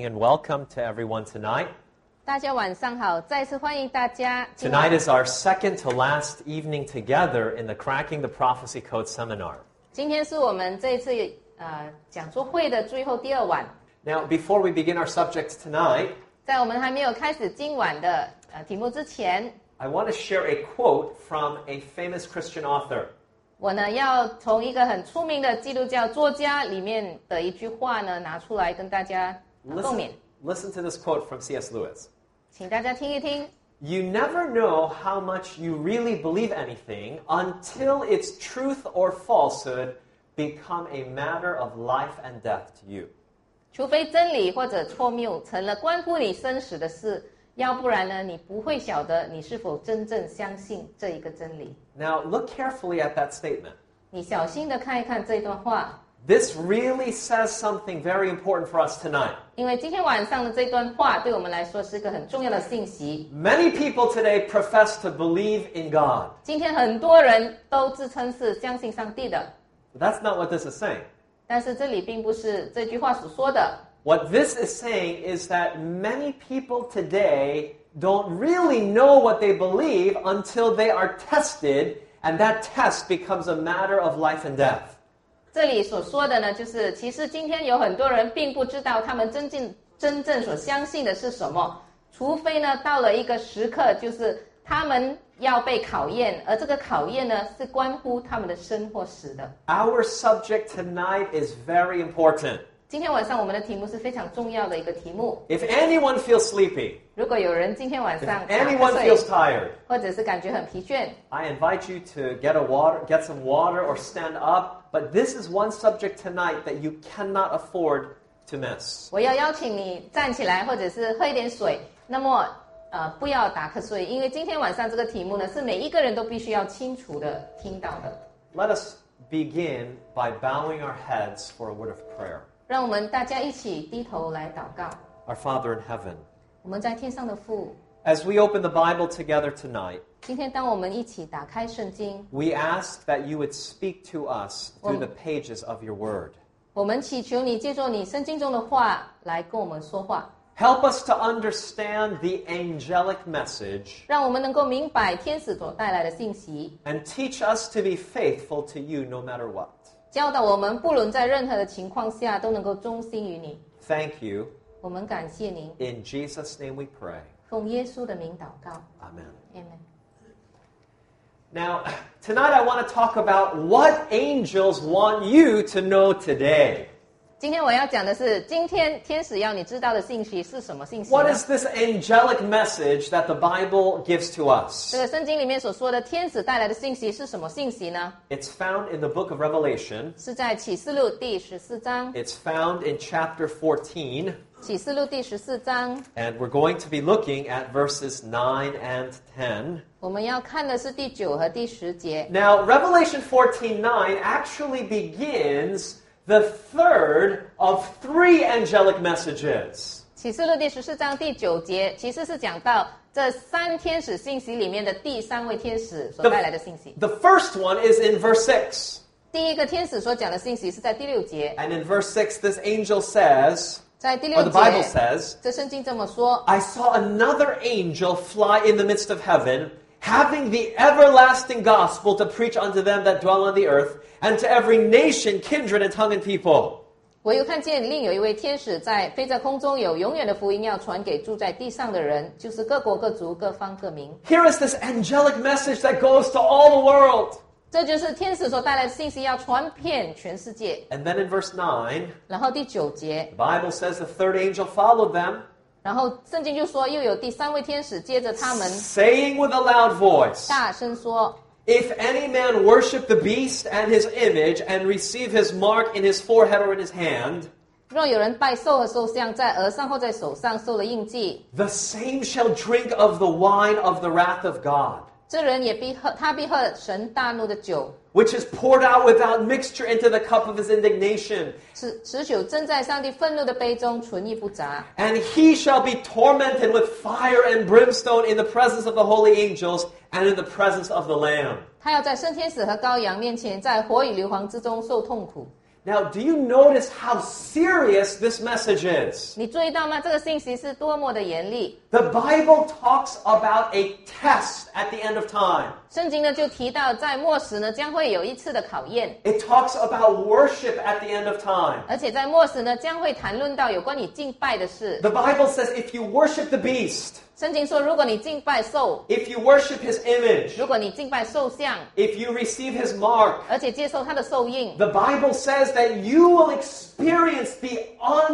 evening and welcome to everyone tonight. 大家晚上好，再次欢迎大家。 Tonight is our second to last evening together in the Cracking the Prophecy Code seminar. 今天是我们这一次讲座会的最后第二晚。 Now, before we begin our subject tonight, 在我们还没有开始今晚的题目之前， I want to share a quote from a famous Christian author. 我呢要从一个很出名的基督教作家里面的一句话呢拿出来跟大家共勉。 Listen to this quote from C.S. Lewis. 请大家听一听。 You never know how much you really believe anything until its truth or falsehood become a matter of life and death to you. 除非真理或者错谬成了关乎你生死的事，要不然呢，你不会晓得你是否真正相信这一个真理。 Now, look carefully at that statement. 你小心的看一看这段话。 This really says something very important for us tonight. 因为今天晚上的这段话对我们来说是个很重要的信息。 Many people today profess to believe in God. 今天很多人都自称是相信上帝的。 But that's not what this is saying. 但是这里并不是这句话所说的。 What this is saying is that many people today don't really know what they believe until they are tested, and that test becomes a matter of life and death. 这里所说的呢，就是其实今天有很多人并不知道他们真正所相信的是什么，除非呢到了一个时刻，就是他们要被考验，而这个考验呢是关乎他们的生或死的。 Our subject tonight is very important. 今天晚上我们的题目是非常重要的一个题目。 If anyone feels sleepy, 如果有人今天晚上 if anyone feels tired, 或者是感觉很疲倦， I invite you to get some water or stand up. But this is one subject tonight that you cannot afford to miss. 我要邀请你站起来，或者是喝一点水。那么不要打瞌睡，因为今天晚上这个题目呢，是每一个人都必须要清楚的听到的。 Let us begin by bowing our heads for a word of prayer. 让我们大家一起低头来祷告。 Our Father in heaven, 我们在天上的父， as we open the Bible together tonight, 今天当我们一起打开圣经， we ask that you would speak to us through the pages of your word. 我们祈求你借助你圣经中的话来跟我们说话， Help us to understand the angelic message 让我们能够明白天使所带来的信息， and teach us to be faithful to you no matter what. 教导我们不论在任何的情况下都能够忠心于你。 Thank you. 我们感谢您， In Jesus' name we pray. 奉耶稣的名祷告。 Amen. Amen。 Now, tonight I want to talk about what angels want you to know today. 今天我要讲的是，今天天使要你知道的信息是什么信息呢？ What is this angelic message that the Bible gives to us? 这个圣经里面所说的天使带来的信息是什么信息呢？ It's found in the book of Revelation. 是在启示录第14章。 It's found in chapter 14. 启示录第14章， And we're going to be looking at verses 9 and 10. 我们要看的是第9和第10节。 Now, Revelation 14:9 actually begins the third of three angelic messages. 启示录第14章第9节，其实是讲到这3天使信息里面的第3位天使所带来的信息。 The first one is in verse 6. 第一个天使所讲的信息是在第6节， And in verse 6, this angel says, 在第 or 6 the Bible 节， says, 这圣经这么说。 I saw another angel fly in the midst of heaven, having the everlasting gospel to preach unto them that dwell on the earth, and to every nation, kindred, and tongue, and people. 我又看见另有一位天使飞在空中，有永远的福音要传给住在地上的人，就是各国各族各方各民。 Here is this angelic message that goes to all the world. 这就是天使所带来的信息，要传遍全世界。 And then in verse 9, 然后第9节， the Bible says the third angel followed them, 然后圣经就说，又有第3位天使接着他们， saying with a loud voice, 大声说： If any man worship the beast and his image and receive his mark in his forehead or in his hand, 若有人拜兽和兽像，在额上或在手上受了印记， the same shall drink of the wine of the wrath of God, 这人也必喝神大怒的酒， which is poured out without mixture into the cup of his indignation. 此酒斟在上帝愤怒的杯中，纯一不杂。 And he shall be tormented with fire and brimstone in the presence of the holy angels and in the presence of the Lamb. 他要在圣天使和羔羊面前，在火与硫磺之中受痛苦。 Now, do you notice how serious this message is? 你注意到吗？这个信息是多么的严厉。 The Bible talks about a test at the end of time. 圣经呢就提到，在末时呢将会有一次的考验， It talks about worship at the end of time. 而且在末时呢将会谈论到有关你敬拜的事。 The Bible says if you worship the beast, 圣经说，如果你敬拜兽， if you worship his image, 如果你敬拜兽像， if you receive his mark, 而且接受他的兽印， the Bible says that you will experience the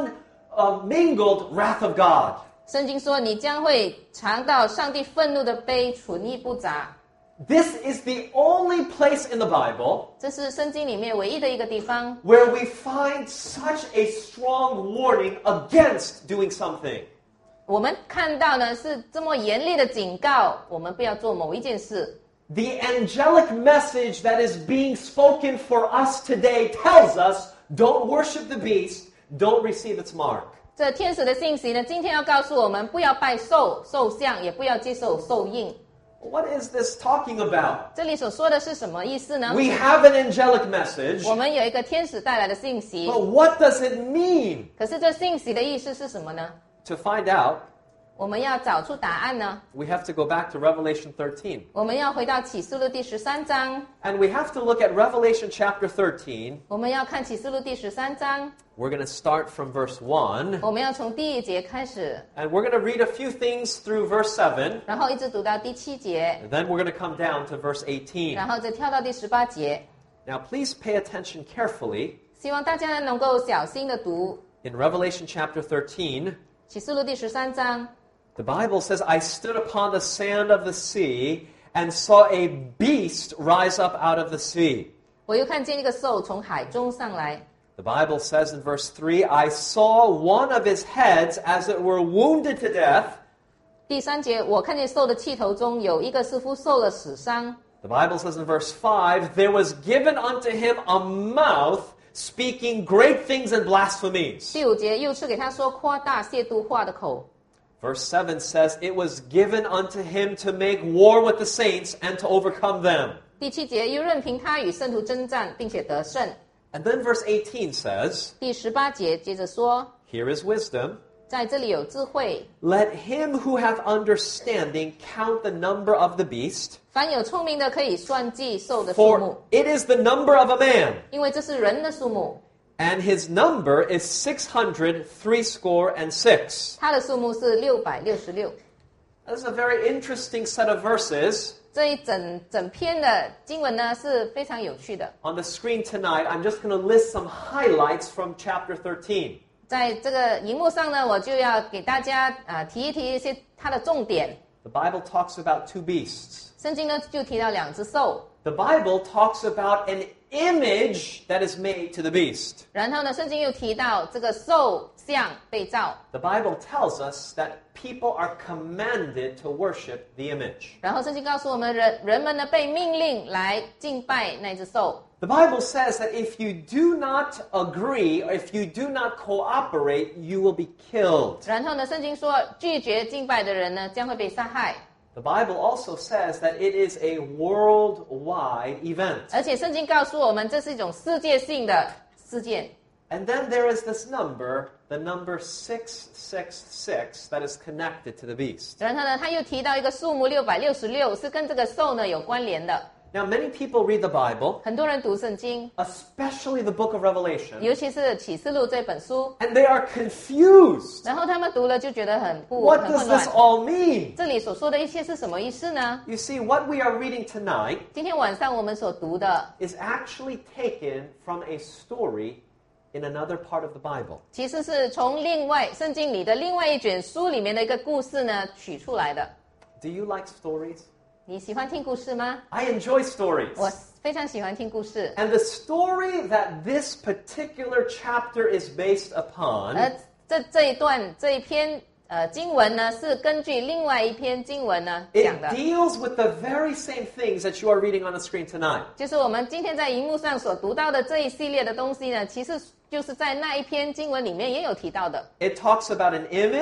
unmingled wrath of God. 圣经说你将会尝到上帝愤怒的杯，纯一不杂。 This is the only place in the Bible 这是圣经里面唯一的一个地方， where we find such a strong warning against doing something. 我们看到呢是这么严厉的警告，我们不要做某一件事。 The angelic message that is being spoken for us today tells us, don't worship the beast, don't receive its mark. 这天使的信息呢，今天要告诉我们，不要拜兽像，也不要接受兽印。 What is this talking about? 这里所说的是什么意思呢？ We have an angelic message, 我们有一个天使带来的信息， but what does it mean? 可是这信息的意思是什么呢？ To find out, 我们要找出答案呢， we have to go back to Revelation 13. 我们要回到启示录第13章， And we have to look at Revelation chapter 13. 我们要看启示录第13章， We're going to start from verse 1. 我们要从第1节开始， And we're going to read a few things through verse 7. 然后一直读到第7节， And then we're going to come down to verse 18. 然后再跳到第18节。 Now, please pay attention carefully. 希望大家呢能够小心的读 In Revelation chapter 13, 启示录第13章。 the Bible says, I stood upon the sand of the sea and saw a beast rise up out of the sea. 我又看见一个兽从海中上来。 The Bible says in verse 3, I saw one of his heads as it were wounded to death. 第3节，我看见兽的气头中有一个似乎受了死伤。 The Bible says in verse 5, there was given unto him a mouth speaking great things and blasphemies. 第5节，又赐给他说夸大亵渎话的口。 Verse 7 says, it was given unto him to make war with the saints and to overcome them. 第7节，又任凭他与圣徒征战，并且得胜。 And then verse 18 says, 第18节接着说， here is wisdom. 在这里有智慧， Let him who hath understanding count the number of the beast, 凡有聪明的可以算计兽的数 for 目， it is the number of a man, 因为这是人的数目， and his number is 666. 他的数目是666。 That's a very interesting set of verses. 这一整篇的经文呢是非常有趣的。 On the screen tonight, I'm just going to list some highlights from chapter 13. 在这个荧幕上呢，我就要给大家提一些它的重点。 The Bible talks about two beasts. 圣经呢就提到2只兽， The Bible talks about an image that is made to the beast. 然后呢，圣经又提到这个兽像被造， The Bible tells us that people are commanded to worship the image. 然后圣经告诉我们人们呢被命令来敬拜那只兽。 The Bible says that if you do not agree, or if you do not cooperate, you will be killed. 然后呢，圣经说拒绝敬拜的人呢将会被杀害， The Bible also says that it is a worldwide event. 而且圣经告诉我们这是一种世界性的事件。 And then there is this number, the number 666, that is connected to the beast. 然后呢，他又提到一个数目666，是跟这个兽呢有关联的。 Now, many people read the Bible, 很多人读圣经， especially the book of Revelation, 尤其是启示录这本书， and they are confused. 然后他们读了就觉得很 What 混 does 乱 this。all mean? 这里所说的一切是什么意思呢？ You see, what we are reading tonight 今天晚上我们所读的， is actually taken from a story in another part of the Bible. 其实是从圣经里的另外一卷书里面的一个故事呢取出来的。 Do you like stories? 你喜欢听故事吗？ I enjoy stories. 我非常喜欢听故事。 And the story that this particular chapter is based upon 而这一篇经文呢，是根据另外一篇经文呢 it 讲的， deals with the very same things that you are reading on the screen tonight. 就是我们今天在荧幕上所读到的这一系列的东西呢，其实就是在那一篇经文里面也有提到的。 It talks about an image,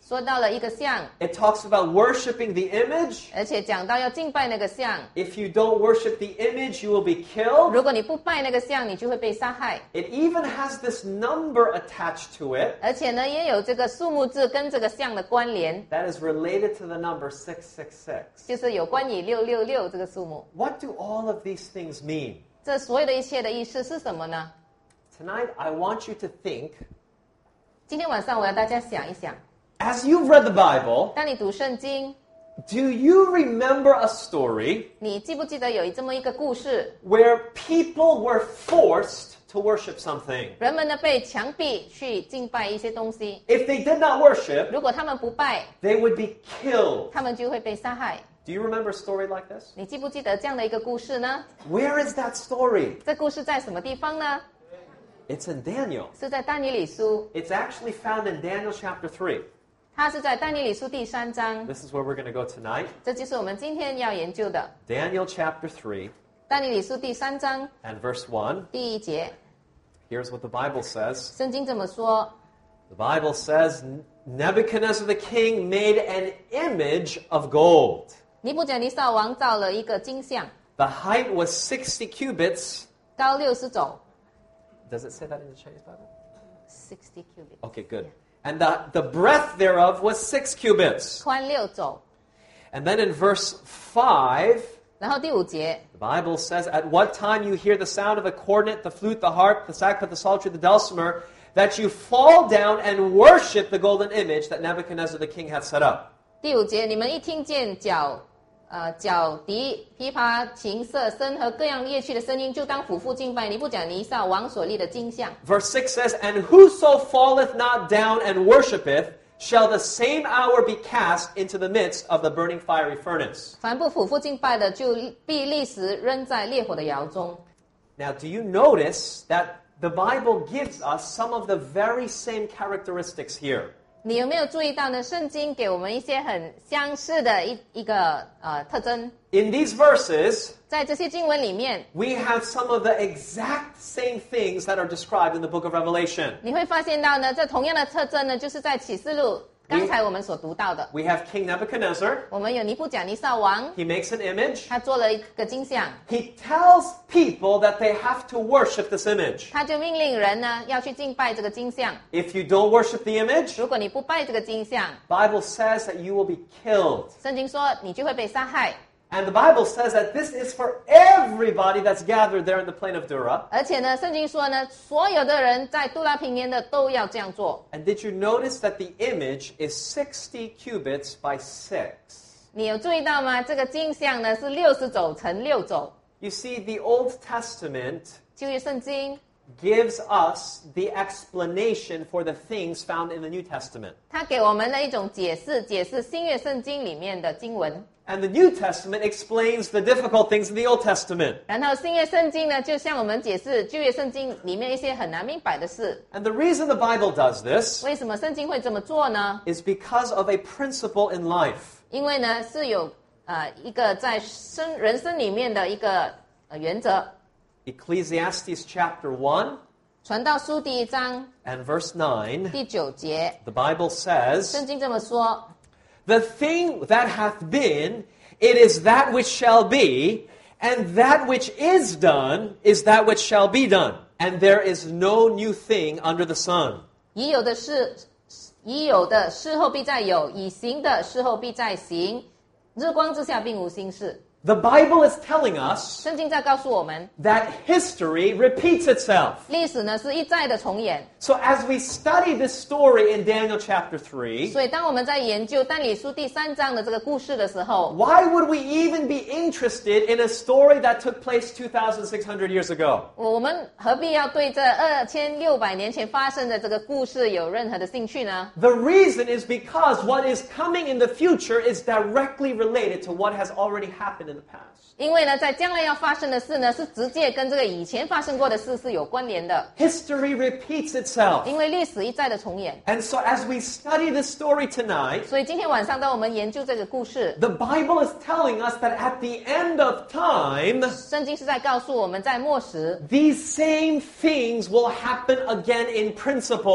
说到了一个像， It talks about worshiping the image. 而且讲到要敬拜那个像。 If you don't worship the image, you will be killed. 如果你不拜那个像，你就会被杀害。 It even has this number attached to it 而且呢，也有这个数目字跟这个像的关联， that is related to the number 666. 就是有关于666这个数目。 What do all of these things mean? 这所有的一切的意思是什么呢？ Tonight, I want you to think, 今天晚上我要大家想一想， as you've read the Bible, 当你读圣经， do you remember a story 你记不记得有这么一个故事？ where people were forced to worship something? 人们呢被强逼去敬拜一些东西， If they did not worship, 如果他们不拜， they would be killed. 他们就会被杀害。 Do you remember a story like this? 你记不记得这样的一个故事呢？ Where is that story? 这故事在什么地方呢？ It's in Daniel. 是在但以理书， It's actually found in Daniel chapter 3. 它是在但以理书第3章， This is where we're going to go tonight. 这就是我们今天要研究的。 Daniel chapter 3 但以理书第3章 and verse 1. 第1节， Here's what the Bible says. 圣经这么说： The Bible says Nebuchadnezzar the king made an image of gold. 尼布甲尼撒王造了一个金像， The height was 60 cubits. 高60肘 Does it say that in the Chinese Bible? ，60 cubit， Okay, good. And the breadth thereof was 6 cubits. 宽6肘。 And then in verse 5, 然后第5节， the Bible says, At what time you hear the sound of the cornet, the flute, the harp, the sackbut, the psaltery, the dulcimer, that you fall down and worship the golden image that Nebuchadnezzar the king hath set up. 第5节，你们一听见角笛、琵琶、琴瑟、笙和各样乐器的声音，就当俯伏敬拜尼布甲尼撒王所立的金像。 Verse 6 says, And whoso falleth not down and worshipeth, shall the same hour be cast into the midst of the burning fiery furnace. 凡不俯伏敬拜的，就必立时扔在烈火的窑中。 Now, do you notice that the Bible gives us some of the very same characteristics here? 你有没有注意到呢？圣经给我们一些很相似的一个特征， In these verses, 在这些经文里面， we have some of the exact same things that are described in the book of Revelation. 你会发现到呢，这同样的特征呢，就是在启示录刚才我们所读到的。 We have King Nebuchadnezzar. 我们有尼布甲尼撒王， He makes an image. 他做了一个金像， He tells people that they have to worship this image. 他就命令人呢要去敬拜这个金像。 If you don't worship the image, 如果你不拜这个金像， Bible says that you will be killed. 圣经说你就会被杀害。 And the Bible says that this is for everybody that's gathered there in the plain of Dura. 而且呢，圣经说呢，所有的人在杜拉平原的都要这样做。 And did you notice that the image is 60 cubits by 6? 你有注意到吗？这个金像呢是60肘乘6肘。 You see, the Old Testament 旧约圣经 gives us the explanation for the things found in the New Testament. 它给我们的一种解释新约圣经里面的经文。 And the New Testament explains the difficult things in the Old Testament. 然后新约圣经呢，就向我们解释旧约圣经里面一些很难明白的事。 And the reason the Bible does this 为什么圣经会这么做呢？ is because of a principle in life. 因为呢是有一个在人生里面的一个原则。 Ecclesiastes chapter 1 传道书第1章 and verse 9, 第9节， the Bible says, 圣经这么说。 The thing that hath been, it is that which shall be, and that which is done is that which shall be done. And there is no new thing under the sun. 已有的事后必再有，已行的事后必再行。日光之下并无新事。 The Bible is telling us 圣经在告诉我们， that history repeats itself. 历史呢是一再的重演。 So as we study this story in Daniel chapter 3, 所以当我们在研究但以理书第3章的这个故事的时候， why would we even be interested in a story that took place 2,600 years ago? 我们何必要对这2600年前发生的这个故事有任何的兴趣呢？ The reason is because what is coming in the future is directly related to what has already happened in the past. 因为呢，在将来要发生的事呢，是直接跟这个以前发生过的事是有关联的。 History repeats itself. 因为历史一再的重演， And so as we study this story tonight, 所以今天晚上当我们研究这个故事， the Bible is telling us that at the end of time, 圣经是在告诉我们在末时， these same things will happen again in principle.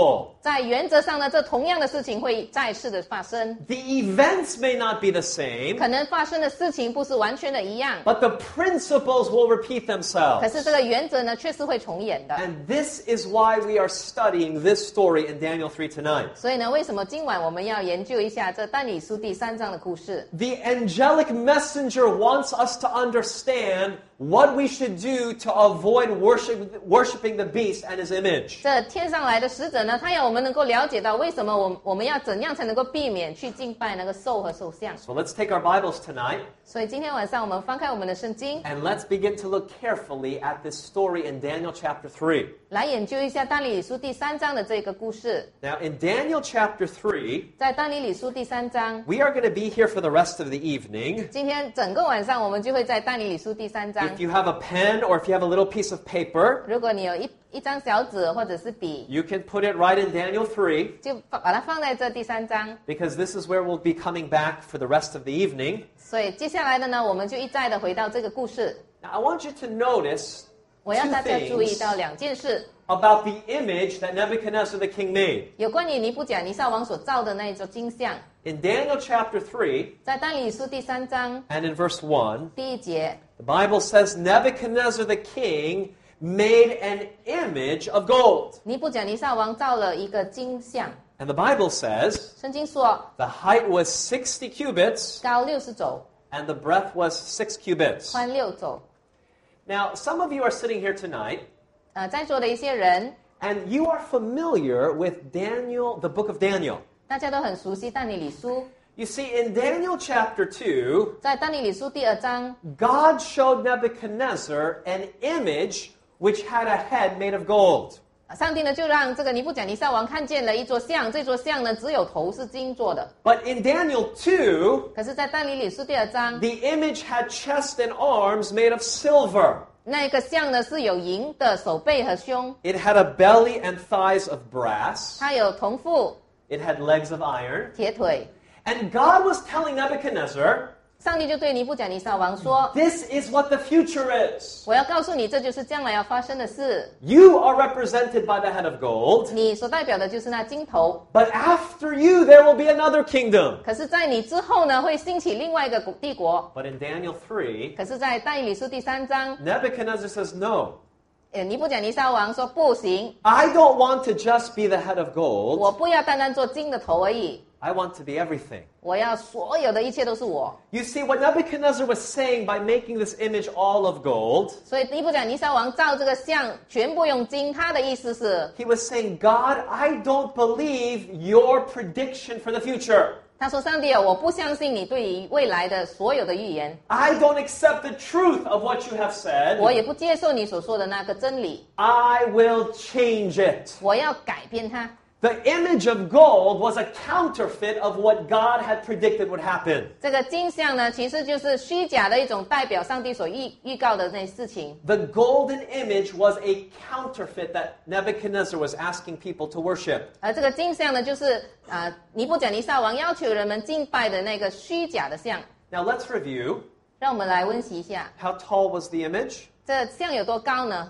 在原则上呢，这同样的事情会再次的发生。 The events may not be the same, 可能发生的事情不是完全的一样， but the principles will repeat 可 themselves. 是这个原则呢，却是会重演的。 And this is why we are studying this story in Daniel 3 tonight. 所以呢，为什么今晚我们要研究一下这但以书第3章的故事？ The angelic messenger wants us to understand what we should do to avoid worshiping the beast and his image. 这天上来的使者呢，他要我们能够了解到为什么我们要怎样才能够避免去敬拜那个兽和兽像。 So let's take our Bibles tonight 所以今天晚上我们翻开我们的圣经， and let's begin to look carefully at this story in Daniel chapter 3. 来研究一下但以理书第3章的这个故事。 Now in Daniel chapter 3, 在但以理书第3章， we are going to be here for the rest of the evening. 今天整个晚上我们就会在但以理书第3章。 If you have a pen or if you have a little piece of paper, 如果你有一张小纸或者是笔， you can put it right in Daniel 3, 就把它放在这第3章。 because this is where we'll be coming back for the rest of the evening. 所以接下来的呢，我们就一再的回到这个故事。 Now I want you to notice 我要 two 大家注意 things 到2件事， about the image that Nebuchadnezzar the king made. 有关于尼布甲尼撒王所造的那一座金像。 In Daniel chapter 3 在但以理书第3章 and in verse 1, 第1节， the Bible says Nebuchadnezzar the king made an image of gold. 尼布甲尼撒王造了一个金像。 And the Bible says 圣经说， the height was 60 cubits 高60肘， and the breadth was 6 cubits. 宽6肘。 Now, some of you are sitting here tonight 在座的一些人， and you are familiar with Daniel, the book of Daniel. 大家都很熟悉但以理书。 You see, in Daniel chapter 2, 在但以理书第2章， God showed Nebuchadnezzar an image which had a head made of gold. 上帝呢就让这个尼布甲尼撒王看见了一座像，这座像呢只有头是金做的。 But in Daniel 2, 可是，在但以理书第2章， the image had chest and arms made of silver. 那个像呢是有银的手背和胸， It had a belly and thighs of brass. 它有铜腹、 It had legs of iron. 铁腿。 And God was telling Nebuchadnezzar, 上帝就对尼布甲尼撒王说 this is what the future is. 我要告诉你，这就是将来要发生的事。 You are represented by the head of gold, 你所代表的就是那金头。 but after you there will be another kingdom. 可是，在你之后呢，会兴起另外一个帝国。 But in Daniel 3, 可是，在但以理书第3章， Nebuchadnezzar says, no, 尼布甲尼撒王说不行， I don't want to just be the head of 我 gold. 不要单单做金的头而已， I want to be everything. 我要所有的一切都是我。 You see, what Nebuchadnezzar was saying by making this image all of gold, 所以尼布甲尼撒王造这个像全部用金，他的意思是， he was saying, God, I don't believe your prediction for the future. 他说：“上帝啊，我不相信你对于未来的所有的预言， I don't accept the truth of what you have said. 我也不接受你所说的那个真理， I will change it. 我要改变它。” The image of gold was a counterfeit of what God had predicted would happen. 这个金像呢，其实就是虚假的一种代表上帝所预告的那事情。 The golden image was a counterfeit that Nebuchadnezzar was asking people to worship. 而这个金像呢，就是尼布甲尼撒王要求人们敬拜的那个虚假的像。 Now let's review. 让我们来温习一下， How tall was the image? 这像有多高呢？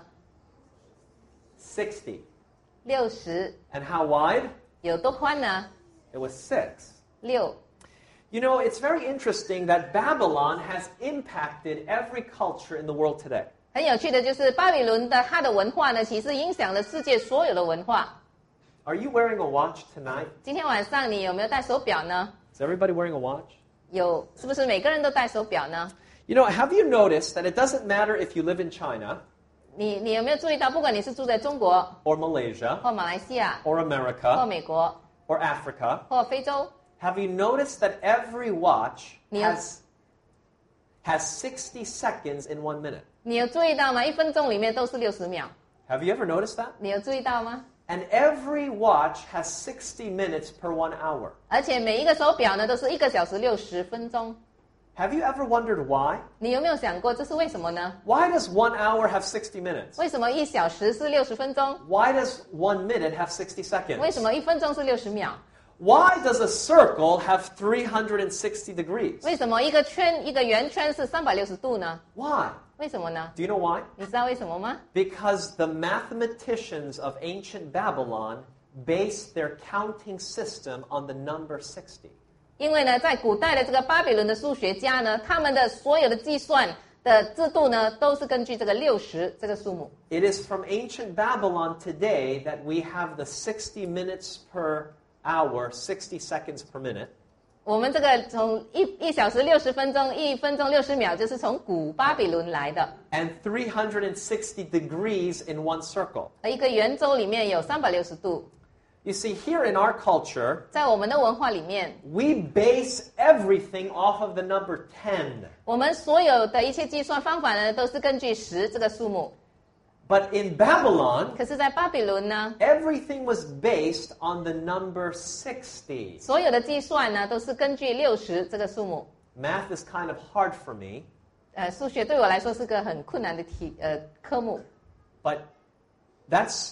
60. 60。 And how wide? 有多宽呢？ It was 6. 6。 You know, it's very interesting that Babylon has impacted every culture in the world today. 很有趣的就是巴比伦的它的文化呢，其实影响了世界所有的文化。 Are you wearing a watch tonight? 今天晚上你有没有戴手表呢？ Is everybody wearing a watch? 有，是不是每个人都戴手表呢？ You know, have you noticed that it doesn't matter if you live in China 你有没有注意到，不管你是住在中国 or Malaysia 或马来西亚 or 或 America 美国 or Africa? 或非洲， Have you noticed that every watch Yeah. has 60 seconds in 1 minute? 你有注意到吗？1分钟里面都是60秒， Have you ever noticed that? 你有注意到吗？ And every watch has 60 minutes per 1 hour. 而且每一个手表呢都是1个小时60分钟。 Have you ever wondered why? 你有没有想过这是为什么呢？ Why does 1 hour have 60 minutes? 为什么1小时是60分钟？ Why does 1 minute have 60 seconds? 为什么1分钟是60秒？ Why does a circle have 360 degrees? 为什么一个圆圈是360度呢？ Why? 为什么呢？ Do you know why? 你知道为什么吗？ Because the mathematicians of ancient Babylon based their counting system on the number 60. 因为呢，在古代的这个巴比伦的数学家呢，他们的所有的计算的制度呢，都是根据这个60这个数目。 It is from ancient Babylon today that we have the 60 minutes per hour, 60 seconds per minute. 我们这个从一小时60分钟，1分钟60秒，就是从古巴比伦来的。 And 360 degrees in one circle. 一个圆周里面有360度。 You see, here in our culture, 在我们的文化里面， we base everything off of the number 10. 我们所有的一切计算方法呢，都是根据10这个数目。 But in Babylon, 可是，在巴比伦呢， everything was based on the number 60. 所有的计算呢，都是根据60这个数目。 Math is kind of hard for me, 数学对我来说是个很困难的科目。 but that's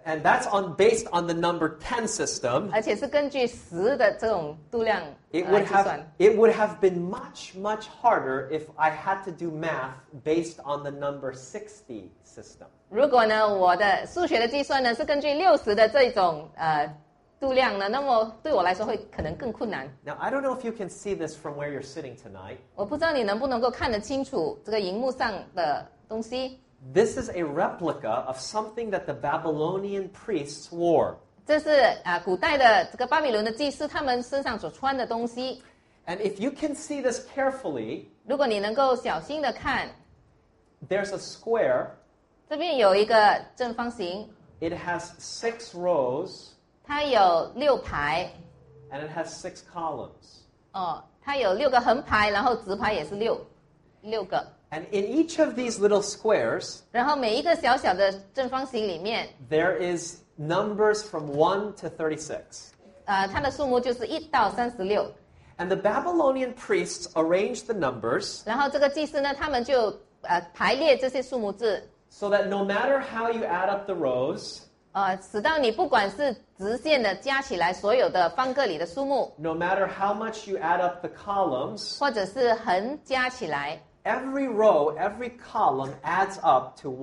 based on the number 10 system. 而且是根据10的这种度量 It 来 would 计 have 算。 it would have been much harder if I had to do math based on the number 60 system. 如果呢，我的数学的计算呢是根据60的这种度量呢，那么对我来说会可能更困难。 Now, I don't know if you can see this from where you're sitting tonight. 我不知道你能不能够看得清楚这个荧幕上的东西。 This is a replica of something that the Babylonian priests wore. 这是古代的这个巴比伦的祭司他们身上所穿的东西。 And if you can see this carefully, 如果你能够小心的看， there's a square. 这边有一个正方形， It has 6 rows 它有6排， and it has 6 columns. 它有6个横排，然后直排也是6个。 And in each of these little squares, 然后每一个小小的正方形里面， there is numbers from 1 to 36. 它的数目就是1到36。 And the Babylonian priests arranged the numbers 然后这个祭司呢，他们就排列这些数目字， so that no matter how you add up the rows, 使到你不管是直线的加起来所有的方个里的数目， no matter how much you add up the columns, 或者是横加起来， every row, every column adds up to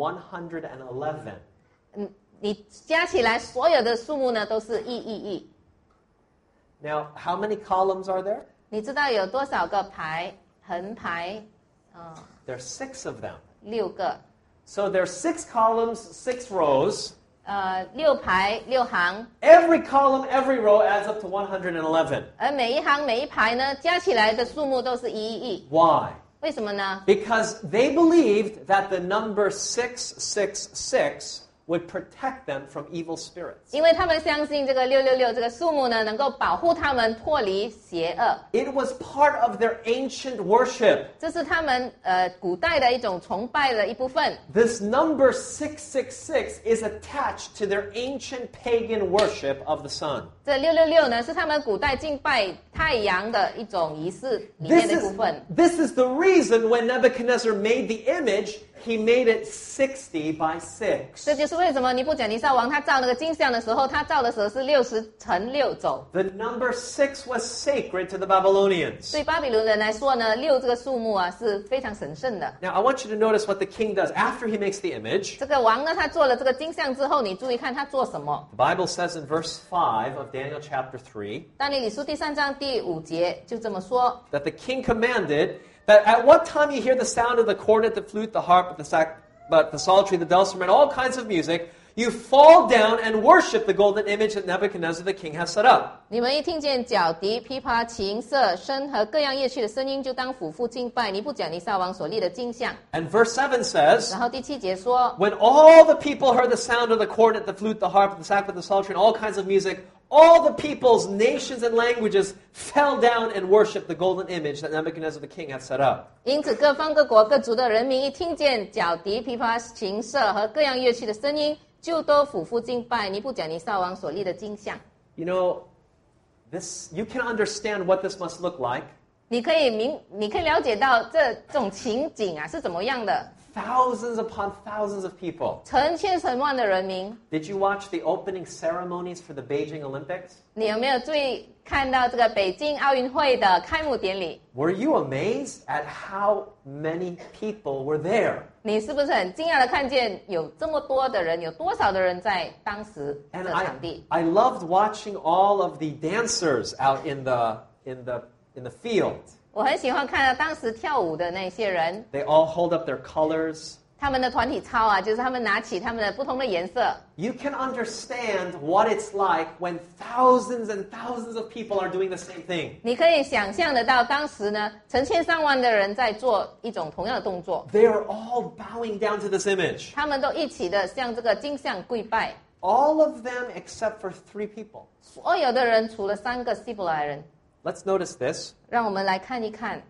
111. 你加起来所有的数目呢都是1。 Now, how many columns are there? 你知道有多少个横排 There's 6 of them. ？6个。 So there's 6 columns, 6 rows. 6排6行， Every column, every row adds up to 111. 而每一行每一排呢加起来的数目都是1。 Why? 为什么呢？ Because they believed that the number 666 would protect them from evil spirits. 因为他们相信这个666这个数目呢，能够保护他们脱离邪恶。 It was part of their ancient worship. 这是他们古代的一种崇拜的一部分。 This number 666 is attached to their ancient pagan worship of the sun. 这666呢，是他们古代敬拜太阳的一种仪式里面的一部分。 This is the reason when Nebuchadnezzar made the image, he made it 60 by 6. 这就是为什么尼布甲尼撒王他造那个金像的时候，他造的时候是60乘6轴。 The number 6 was sacred to the Babylonians. 对巴比伦人来说呢，6这个数目啊是非常神圣的。 Now, I want you to notice what the king does after he makes the image. 这个王呢，他做了这个金像之后，你注意看他做什么。 The Bible says in verse 5 of Daniel chapter 3 但以理书第3章第5节就这么说。 that the king commanded that at what time you hear the sound of the cornet, the flute, the harp, the psaltery, the dulcimer, and all kinds of music, you fall down and worship the golden image that Nebuchadnezzar the king has set up. 你们一听见角笛、琵琶、琴瑟、笙和各样乐器的声音，就当俯伏敬拜尼布甲尼撒王所立的金像。 And verse 7 says, 然后第7节说， when all the people heard the sound of the cornet, the flute, the harp, the sackbut, the psaltery, and all kinds of music, all the peoples, nations, and languages fell down and worshipped the golden image that Nebuchadnezzar the king had set up. 因此各方各国各族的人民一听见角笛、琵琶、琴瑟和各样乐器的声音，就都俯伏敬拜尼布甲尼撒王所立的金像。 You know, you can understand what this must look like. 你可以了解到这种情景啊是怎么样的。 thousands upon thousands of people. 成千成万的人民。 Did you watch the opening ceremonies for the Beijing Olympics? 你有没有注意看到这个北京奥运会的开幕典礼？ Were you amazed at how many people were there? 你是不是很惊讶的看见有这么多的人，有多少的人在当时 And 这场地？ I loved watching all of the dancers out in the field. 我很喜欢看到当时跳舞的那些人， They all hold up their colors. 他们的团体操啊，就是他们拿起他们的不同的颜色。 You can understand what it's like when thousands and thousands of people are doing the same thing. 你可以想象得到，当时呢，成千上万的人在做一种同样的动作， They are all bowing down to this image. 他们都一起的向这个金像跪拜。 All of them except for 3 people. 所有的人除了3个希伯来人， Let's notice this. 让我们来看一看。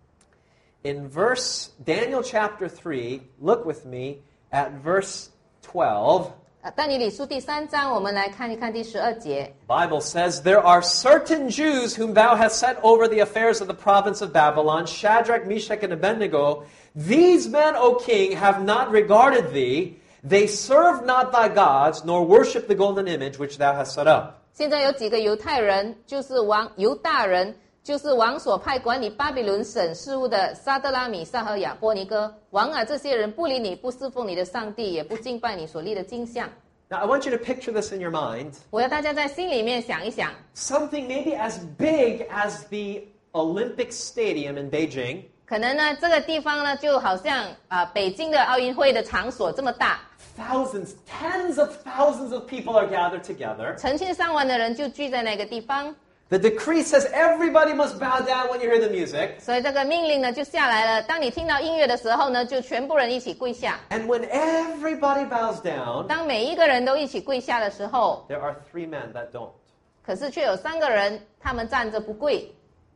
In Daniel chapter 3, look with me at verse 12. 但以理书第3章，我们来看一看第12节。 Bible says, There are certain Jews whom thou hast set over the affairs of the province of Babylon, Shadrach, Meshach, and Abednego. These men, O king, have not regarded thee. They serve not thy gods, nor worship the golden image which thou hast set up. 现在有几个犹太人，就是犹大人，就是王所派管理巴比伦省事务的沙德拉、米煞和亚波尼哥。王啊，这些人不理你，不侍奉你的上帝，也不敬拜你所立的金像。 Now, I want you to picture this in your mind. 我要大家在心里面想一想， Something maybe as big as the Olympic Stadium in Beijing. 可能呢，这个地方呢，就好像北京的奥运会的场所这么大， Thousands, tens of thousands of people are gathered together. 成千上万的人就聚在那个地方。 The decree says everybody must bow down when you hear the music. 所以这个命令呢就下来了。当你听到音乐的时候呢，就全部人一起跪下。 And when everybody bows down, 当每一个人都一起跪下的时候， there are 3 men that don't. 可是却有3个人，他们站着不跪。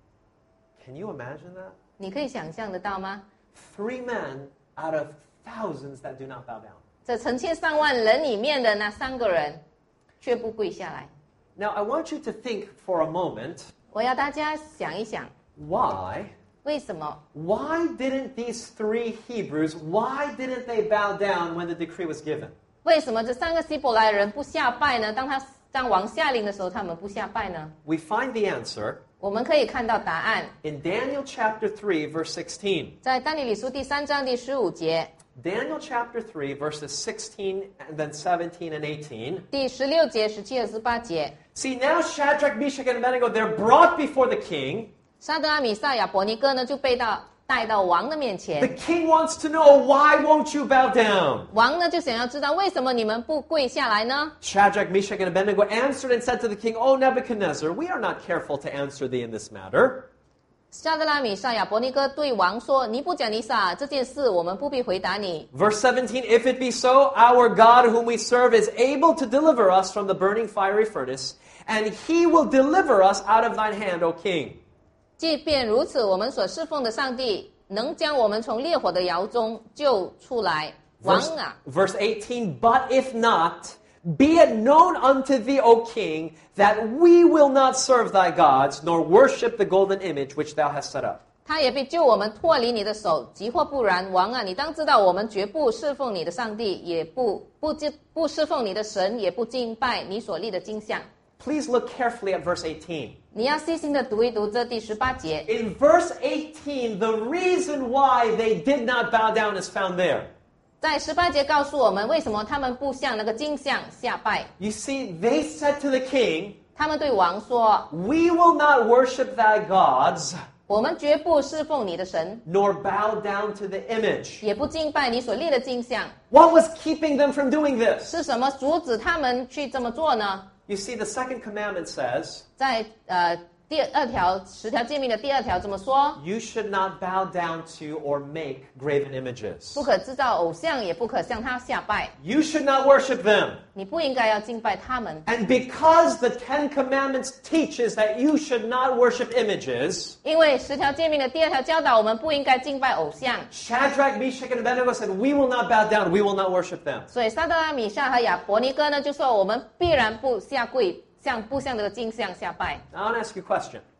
Can you imagine that? 你可以想象得到吗？ 3 men out of thousands that do not bow down. 这成千上万人里面的那3个人，却不跪下来。 Now, I want you to think for a moment, 我要大家想一想， why? 为什么？ Why didn't these 3 Hebrews, why didn't they bow down when the decree was given? 为什么这3个希伯来人不下拜呢？当王下令的时候，他们不下拜呢？ We find the answer 我们可以看到答案， in Daniel chapter 3, verse 16. 在但以理书第3章第15节。 Daniel chapter 3, verses 16 and then 17 and 18. 第16节、17和18节， See, now Shadrach, Meshach, and Abednego, they're brought before the king. 沙德拉、米煞、亚伯尼哥呢就被带到王的面 The 前。 king wants to know, why won't you bow down? 王呢就想要知道为什么你们不跪下来呢？ Shadrach, Meshach, and Abednego answered and said to the king, O Nebuchadnezzar, we are not careful to answer thee in this matter. 沙德拉、米煞、亚伯尼哥对王说：“尼布甲尼撒，这件事我们不必回答你。 Verse 17, If it be so, our God whom we serve is able to deliver us from the burning fiery furnace, and he will deliver us out of thine hand, O king. 即便如此，我们所侍奉的上帝能将我们从烈火的窑中救出来。王 Verse, 啊， verse 18, But if not, be it known unto thee, O king, that we will not serve thy gods, nor worship the golden image which thou hast set up. 他也必救我们脱离你的手。即或不然，王啊，你当知道，我们绝不侍奉你的上帝，也不侍奉你的神，也不敬拜你所立的金像。 Please look carefully at verse 18. 你要细心的读一读这第18节。 In verse 18, the reason why they did not bow down is found there. 在18节告诉我们，为什么他们不向那个金像下拜。 You see, they said to the king, 他们对王说 We will not worship thy gods, 我们绝不侍奉你的神， nor bow down to the image. 也不敬拜你所立的金像。 What was keeping them from doing this? 是什么阻止他们去这么做呢？ You see, the second commandment says, 在第2条10条诫命的第2条这么说： You should not bow down to or make graven images. 不可制造偶像，也不可向他下拜。 You should not worship them. 你不应该要敬拜他们。 And because the Ten Commandments teaches that you should not worship images, 因为10条诫命的第2条教导我们不应该敬拜偶像， Shadrach, Meshach, and Abednego said, We will not bow down. We will not worship them. 所以撒德拉、米煞和亚伯尼哥呢就说我们必然不下跪，不向这个金像下拜。 Now, I want to ask you a question.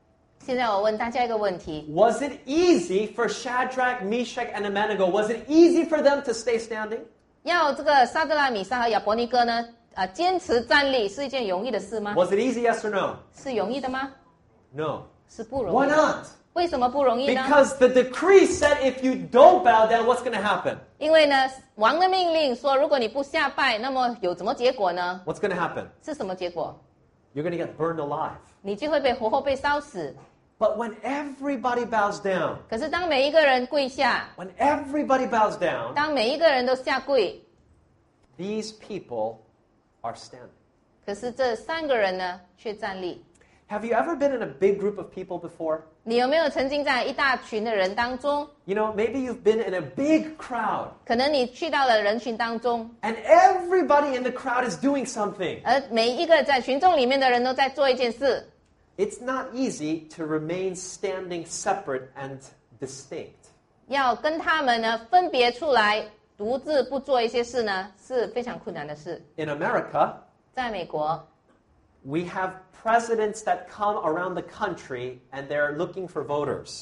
现在我问大家一个问题： Was it easy for Shadrach, Meshach, and Abednego? Was it easy for them to stay standing? 要这个撒德拉、米沙和亚伯尼哥呢，坚持站立是一件容易的事吗？ Was it easy, yes or no? 是容易的吗？ No. 是不容 Why 易的。 not? 为什么不容易呢？ Because the decree said if you don't bow down, what's going to happen? 因为呢，王的命令说，如果你不下拜，那么有什么结果呢？ What's going to happen? 是什么结果？ You're going to get burned alive. 你就会被活活被烧死。 But when everybody bows down, 可是当每一个人跪下， when everybody bows down, 当每一个人都下跪， these people are standing. 可是这3个人呢却站立。 Have you ever been in a big group of people before? 你有没有曾经在一大群的人当中， You know, maybe you've been in a big crowd, 可能你去到了人群当中， and everybody in the crowd is doing something. 而每一个在群众里面的人都在做一件事。 It's not easy to remain standing separate and distinct. 要跟他们呢分别出来，独自不做一些事呢，是非常困难的事。 In America, 在美国， we have presidents that come around the country and they're looking for voters.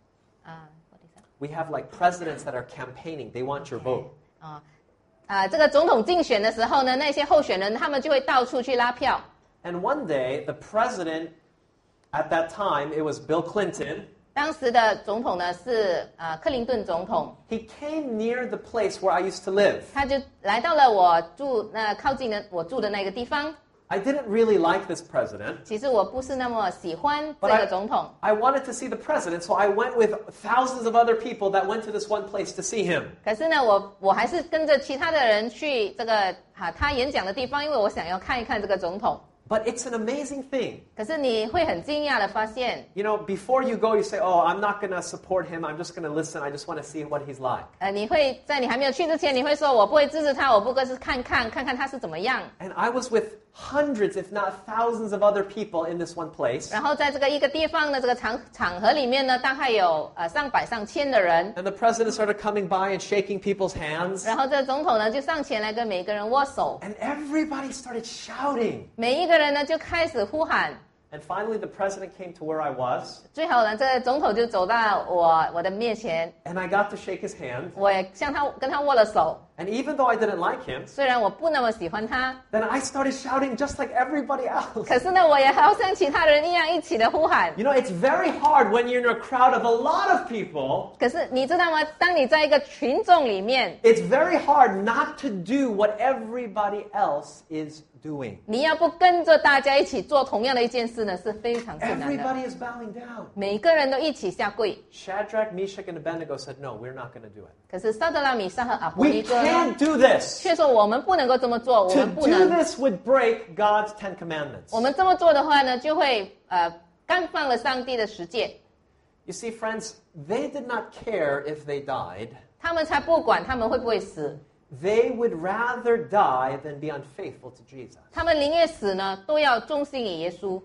what is that? We have like presidents that are campaigning. They want your vote. 这个总统竞选的时候呢，那些候选人他们就会到处去拉票。 And one day, the president at that time, it was Bill Clinton. 当时的总统呢是克林顿总统， He came near the place where I used to live. 他就来到了我靠近的我住的那个地方。 I didn't really like this president. 其实我不是那么喜欢这 But 个总统， I wanted to see the president, so I went with thousands of other people that went to this one place to see him. 可是呢，我还是跟着其他的人去这个他演讲的地方，因为我想要看一看这个总统。 But it's an amazing thing. 可是你会很惊讶的发现， You know, before you go, you say, oh, I'm not going to support him. I'm just going to listen. I just want to see what he's like. 你会在你还没有去之前，你会说我不会支持他，我不过是看看他是怎么样。 And I was with hundreds, if not thousands of other people in this one place. 然后在这个一个地方的这个场合里面呢，大概有上百上千的人。 And the president started coming by and shaking people's hands. 然后这总统呢就上前来跟每一个人握手， And everybody started shouting. 每一个人呢就开始呼喊。 And finally, the president came to where I was. 最后呢，这个总统就走到我的面前， And I got to shake his hand. 我也跟他握了手。 And even though I didn't like him, 虽然我不那么喜欢他， then I started shouting just like everybody else. 可是呢，我也好像其他人一样一起的呼喊。 You know, it's very hard when you're in a crowd of a lot of people. 可是你知道吗？当你在一个群众里面， It's very hard not to do what everybody else is doing. 你要不跟着大家一起做同样的一件事呢，是非常困难的。 Everybody is bowing down. 每个人都一起下跪。 Shadrach, Meshach, and Abednego said, no, we're not going to do it. 可是撒德拉、米沙和阿伯 We 尼哥呢， can't do this. 却说我们不能够这么做，我 To 们不 do 能。 this would break God's Ten Commandments. 我们这么做的话呢，就会干犯了上帝的十诫。 You see, friends, they did not care if they died. 他们才不管他们会不会死， They would rather die than be unfaithful to Jesus. 他们宁愿死呢，都要忠心于耶稣。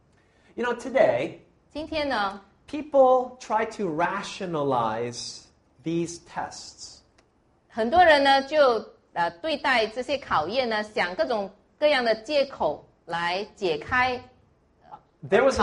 You know, today, 今天呢， people try to rationalize these tests. 很多人呢就对待这些考验呢，想各种各样的借口来解开。 There was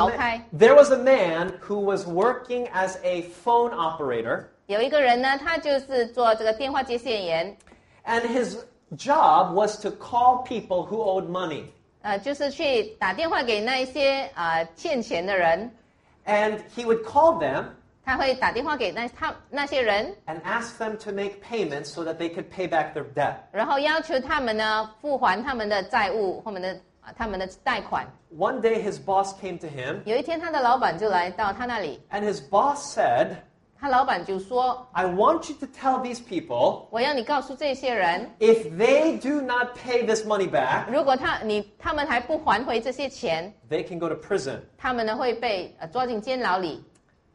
a man who was working as a phone operator, 有一个人呢，他就是做这个电话接线员， and his job was to call people who owed money. 就是去打电话给那一些欠钱的人， And he would call them 他会打电话给那些人， and ask them to make payments so that they could pay back their debt. 然后要求他们呢付还他们的债务或他们的贷款。 One day his boss came to him, 有一天，他的老板就来到他那里， and his boss said, 他老板就说 I want you to tell these people,：“ 我要你告诉这些人， if they do not pay this money back, 如果他们还不还回这些钱， they can go to prison. 他们呢会被抓进监牢里。”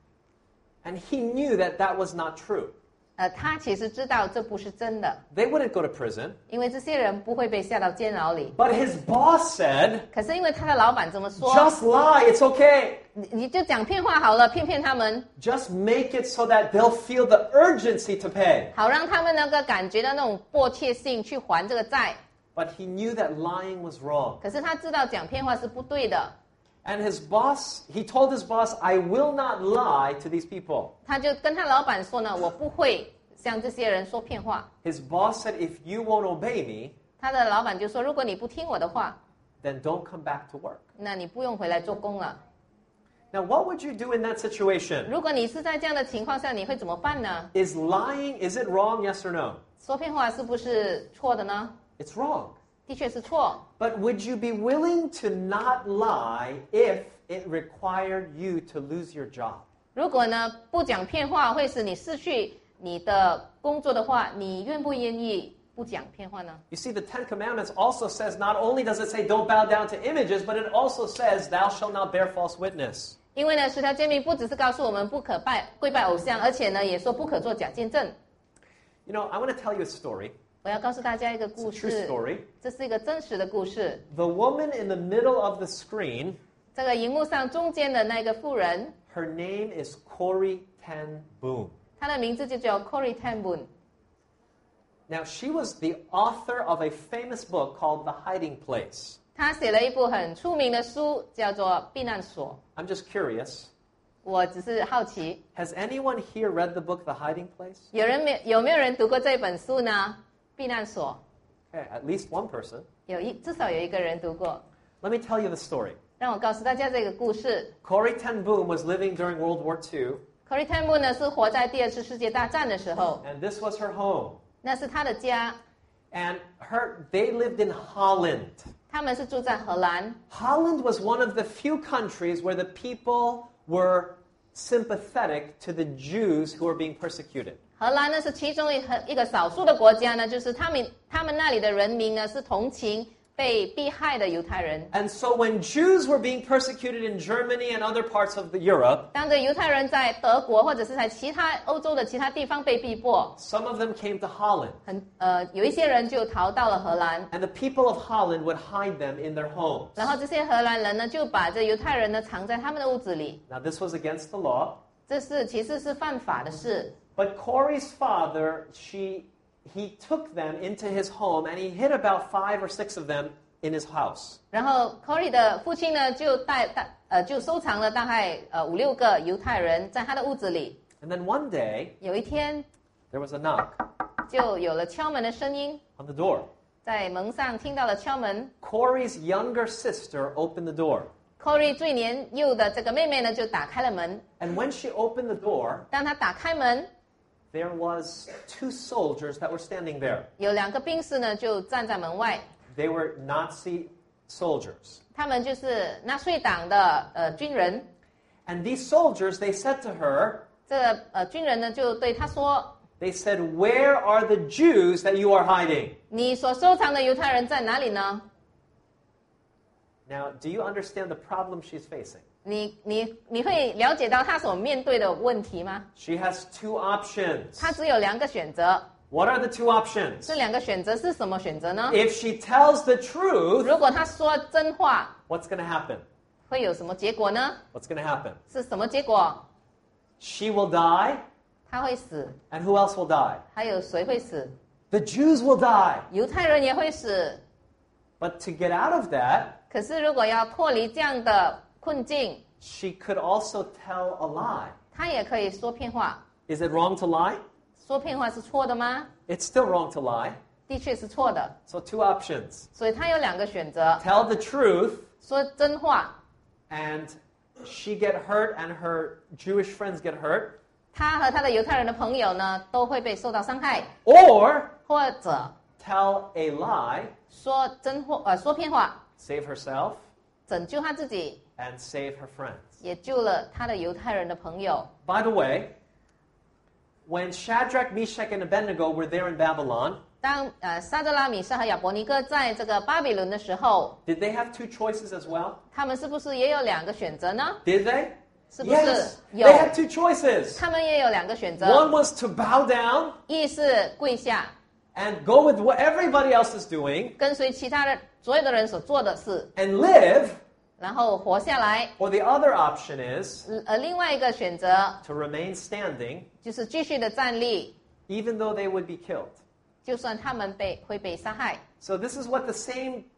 And he knew that that was not true. 他其实知道这不是真的， They wouldn't go to prison. 因为这些人不会被下到监牢里。 But his boss said, 可是因为他的老板这么说， just lie, it's okay. 你就讲骗话好了，骗他们， Just make it so that they'll feel the urgency to pay. 好让他们能够感觉到那种迫切性去还这个债。 But he knew that lying was wrong. 可是他知道讲骗话是不对的。 And he told his boss, I will not lie to these people. 他就跟他老板说呢，我不会向这些人说骗话。 His boss said, if you won't obey me, 他的老板就说，如果你不听我的话， then don't come back to work. 那你不用回来做工了。 Now, what would you do in that situation? 如果你是在这样的情况下，你会怎么办呢？ Is it wrong, yes or no? 说骗话是不是错的呢？ It's wrong. 的确是错。 But would you be willing to not lie if it required you to lose your job? 如果呢不讲骗话会使你失去你的工作的话，你愿不愿意不讲骗话呢？ You see, the Ten Commandments also says, not only does it say don't bow down to images, but it also says, thou shalt not bear false witness. 因为呢，十条诫命不只是告诉我们不可跪拜偶像，而且呢也说不可做假见证。 You know, I want to tell you a story. 我要告诉大家一个 It's 故 a true 事， story. 这是一个真实的故事。 The woman in the middle of the screen, 这个荧幕上中间的那个妇人， her name is Corrie ten Boom. 她的名字就叫 Corrie ten Boom。 Now, she was the author of a famous book called The Hiding Place. 她写了一部很出名的书，叫做《避难所》。 I'm just curious. 我只是好奇， Has anyone here read the book The Hiding Place? 有没有人读过这本书呢？避难所 Okay, at least one person. 至少有一个人读过。 Let me tell you the story. 让我告诉大家这个故事。 Corrie ten Boom was living during World War II, Corrie ten Boom 呢是活在第二次世界大战的时候， and this was her home. 那是她的家， And they lived in Holland. 他们是住在荷兰。 Holland was one of the few countries where the people were sympathetic to the Jews who were being persecuted. 荷兰呢是其中一个少数的国家呢，就是他们那里的人民呢是同情被迫害的犹太人。 And so when Jews were being persecuted in Germany and other parts of Europe, 当着犹太人在德国或者是在欧洲的其他地方被逼迫， some of them came to Holland. 有一些人就逃到了荷兰， And the people of Holland would hide them in their homes. 然后这些荷兰人呢就把这犹太人呢藏在他们的屋子里。 Now, this was against the law. 这其实是犯法的事。 But Corrie's father, he took them into his home, and he hid about 5 or 6 of them in his house. 然后 Corrie 的父亲呢就收藏了大概5、6个犹太人在他的屋子里。 And then one day, 有一天 there was a knock 就有了敲门的声音， on the door. 在门上听到了敲门。 Corrie's younger sister opened the door. Corrie 最年幼的这个妹妹呢就打开了门。 And when she opened the door, 当她打开门， there was 2 soldiers that were standing there. 有2个兵士呢就站在门外， They were Nazi soldiers. 他们就是纳粹党的军人。 And these soldiers, they said to her, 这个军人呢就对她说 they said, where are the Jews that you are hiding? 你所收藏的犹太人在哪里呢？ Now, do you understand the problem she's facing? 你会了解到她所面对的问题吗？ She has 2 options. 她只有2个选择， What are the 2 options? 这2个选择是什么选择呢？ If she tells the truth, 如果她说真话， what's going to happen? 会有什么结果呢？ What's going to happen? 是什么结果？ She will die, 她会死， and who else will die? 还有谁会死？ The Jews will die. 犹太人也会死。 But to get out of that, 可是如果要脱离这样的困境， she could also tell a lie. 她也可以说骗话。 Is it wrong to lie? 说骗话是错的吗？ It's still wrong to lie. 的确是错的。 So 2 options. 所以她有2个选择： Tell the truth, 说真话， and she get hurt, and her Jewish friends get hurt. 她和她的犹太人的朋友呢都会被受到伤害， Or 或者 tell a lie, 说说骗话， save herself, 拯救她自己， and save her friends. 也救了她的犹太人的朋友。 By the way, when Shadrach, Meshach, and Abednego were there in Babylon, 当沙德拉、米沙和亚伯尼哥在这个巴比伦的时候， did they have 2 choices as well? 他们是不是也有2个选择呢？ Did they? 是不是 Yes, 有 they had 2 choices. 他们也有2个选择， One was to bow down 一是跪下， and go with what everybody else is doing 跟随其他的所有的人所做的事， and live, 然后活下来。 or the other option is 另外一个选择 to remain standing 就是继续的站立， even though they would be killed. 就算他们会被杀害。 So this is what the same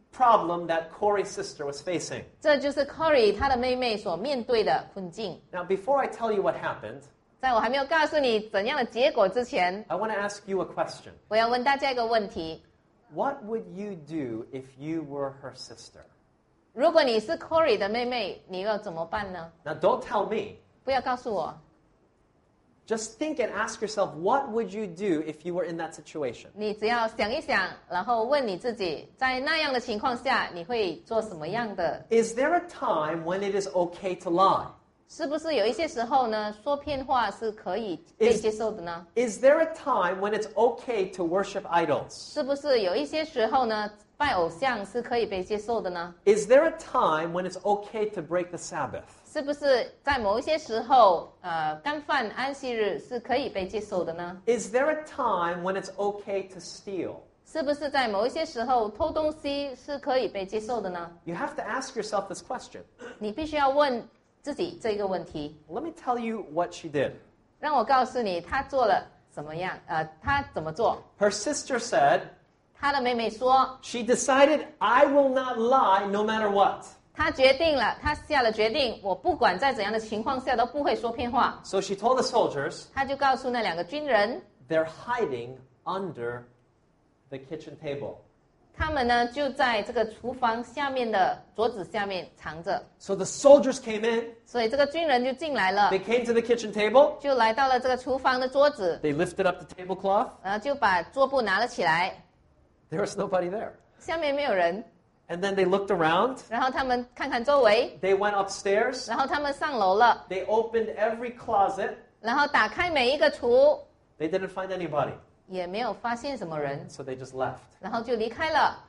problem that Corey's sister was facing. 这就是 Corey 他的妹妹所面对的困境。 Now, before I tell you what happened, 在我还没有告诉你怎样的结果之前， I want to ask you a question. 我要问大家一个问题： What would you do if you were her sister? 如果你是 Corey 的妹妹，你要怎么办呢？ Now, don't tell me. 不要告诉我， Just think and ask yourself, what would you do if you were in that situation? 你只要想一想，然后问你自己，在那样的情况下，你会做什么样的？ Is there a time when it is okay to lie? 是不是有一些时候呢，说骗话是可以被接受的呢？ Is there a time when it's okay to worship idols? 是不是有一些时候呢，拜偶像是可以被接受的呢？ Is there a time when it's okay to break the Sabbath? 是不是在某一些时候，干犯安息日是可以被接受的呢？ Is there a time when it's okay to steal? 是不是在某一些时候偷东西是可以被接受的呢？ You have to ask yourself this question. 你必须要问自己这个问题。 Let me tell you what she did. 让我告诉你，她做了怎么样？她怎么做？ Her sister said 她的妹妹说， she decided, I will not lie no matter what. 她决定了，她下了决定，我不管在怎样的情况下都不会说骗话。 So she told the soldiers, 她就告诉那两个军人， they're hiding under the kitchen table. 他们呢就在这个厨房下面的桌子下面藏着。 So the soldiers came in, 所以这个军人就进来了， they came to the kitchen table, 就来到了这个厨房的桌子， they lifted up the tablecloth, 然后就把桌布拿了起来， there was nobody there. 下面没有人。 And then they looked around, 然后他们看看周围， they went upstairs, 然后他们上楼了， they opened every closet, 然后打开每一个橱， they didn't find anybody. 也没有发现什么人， So they just left. 然后就离开了。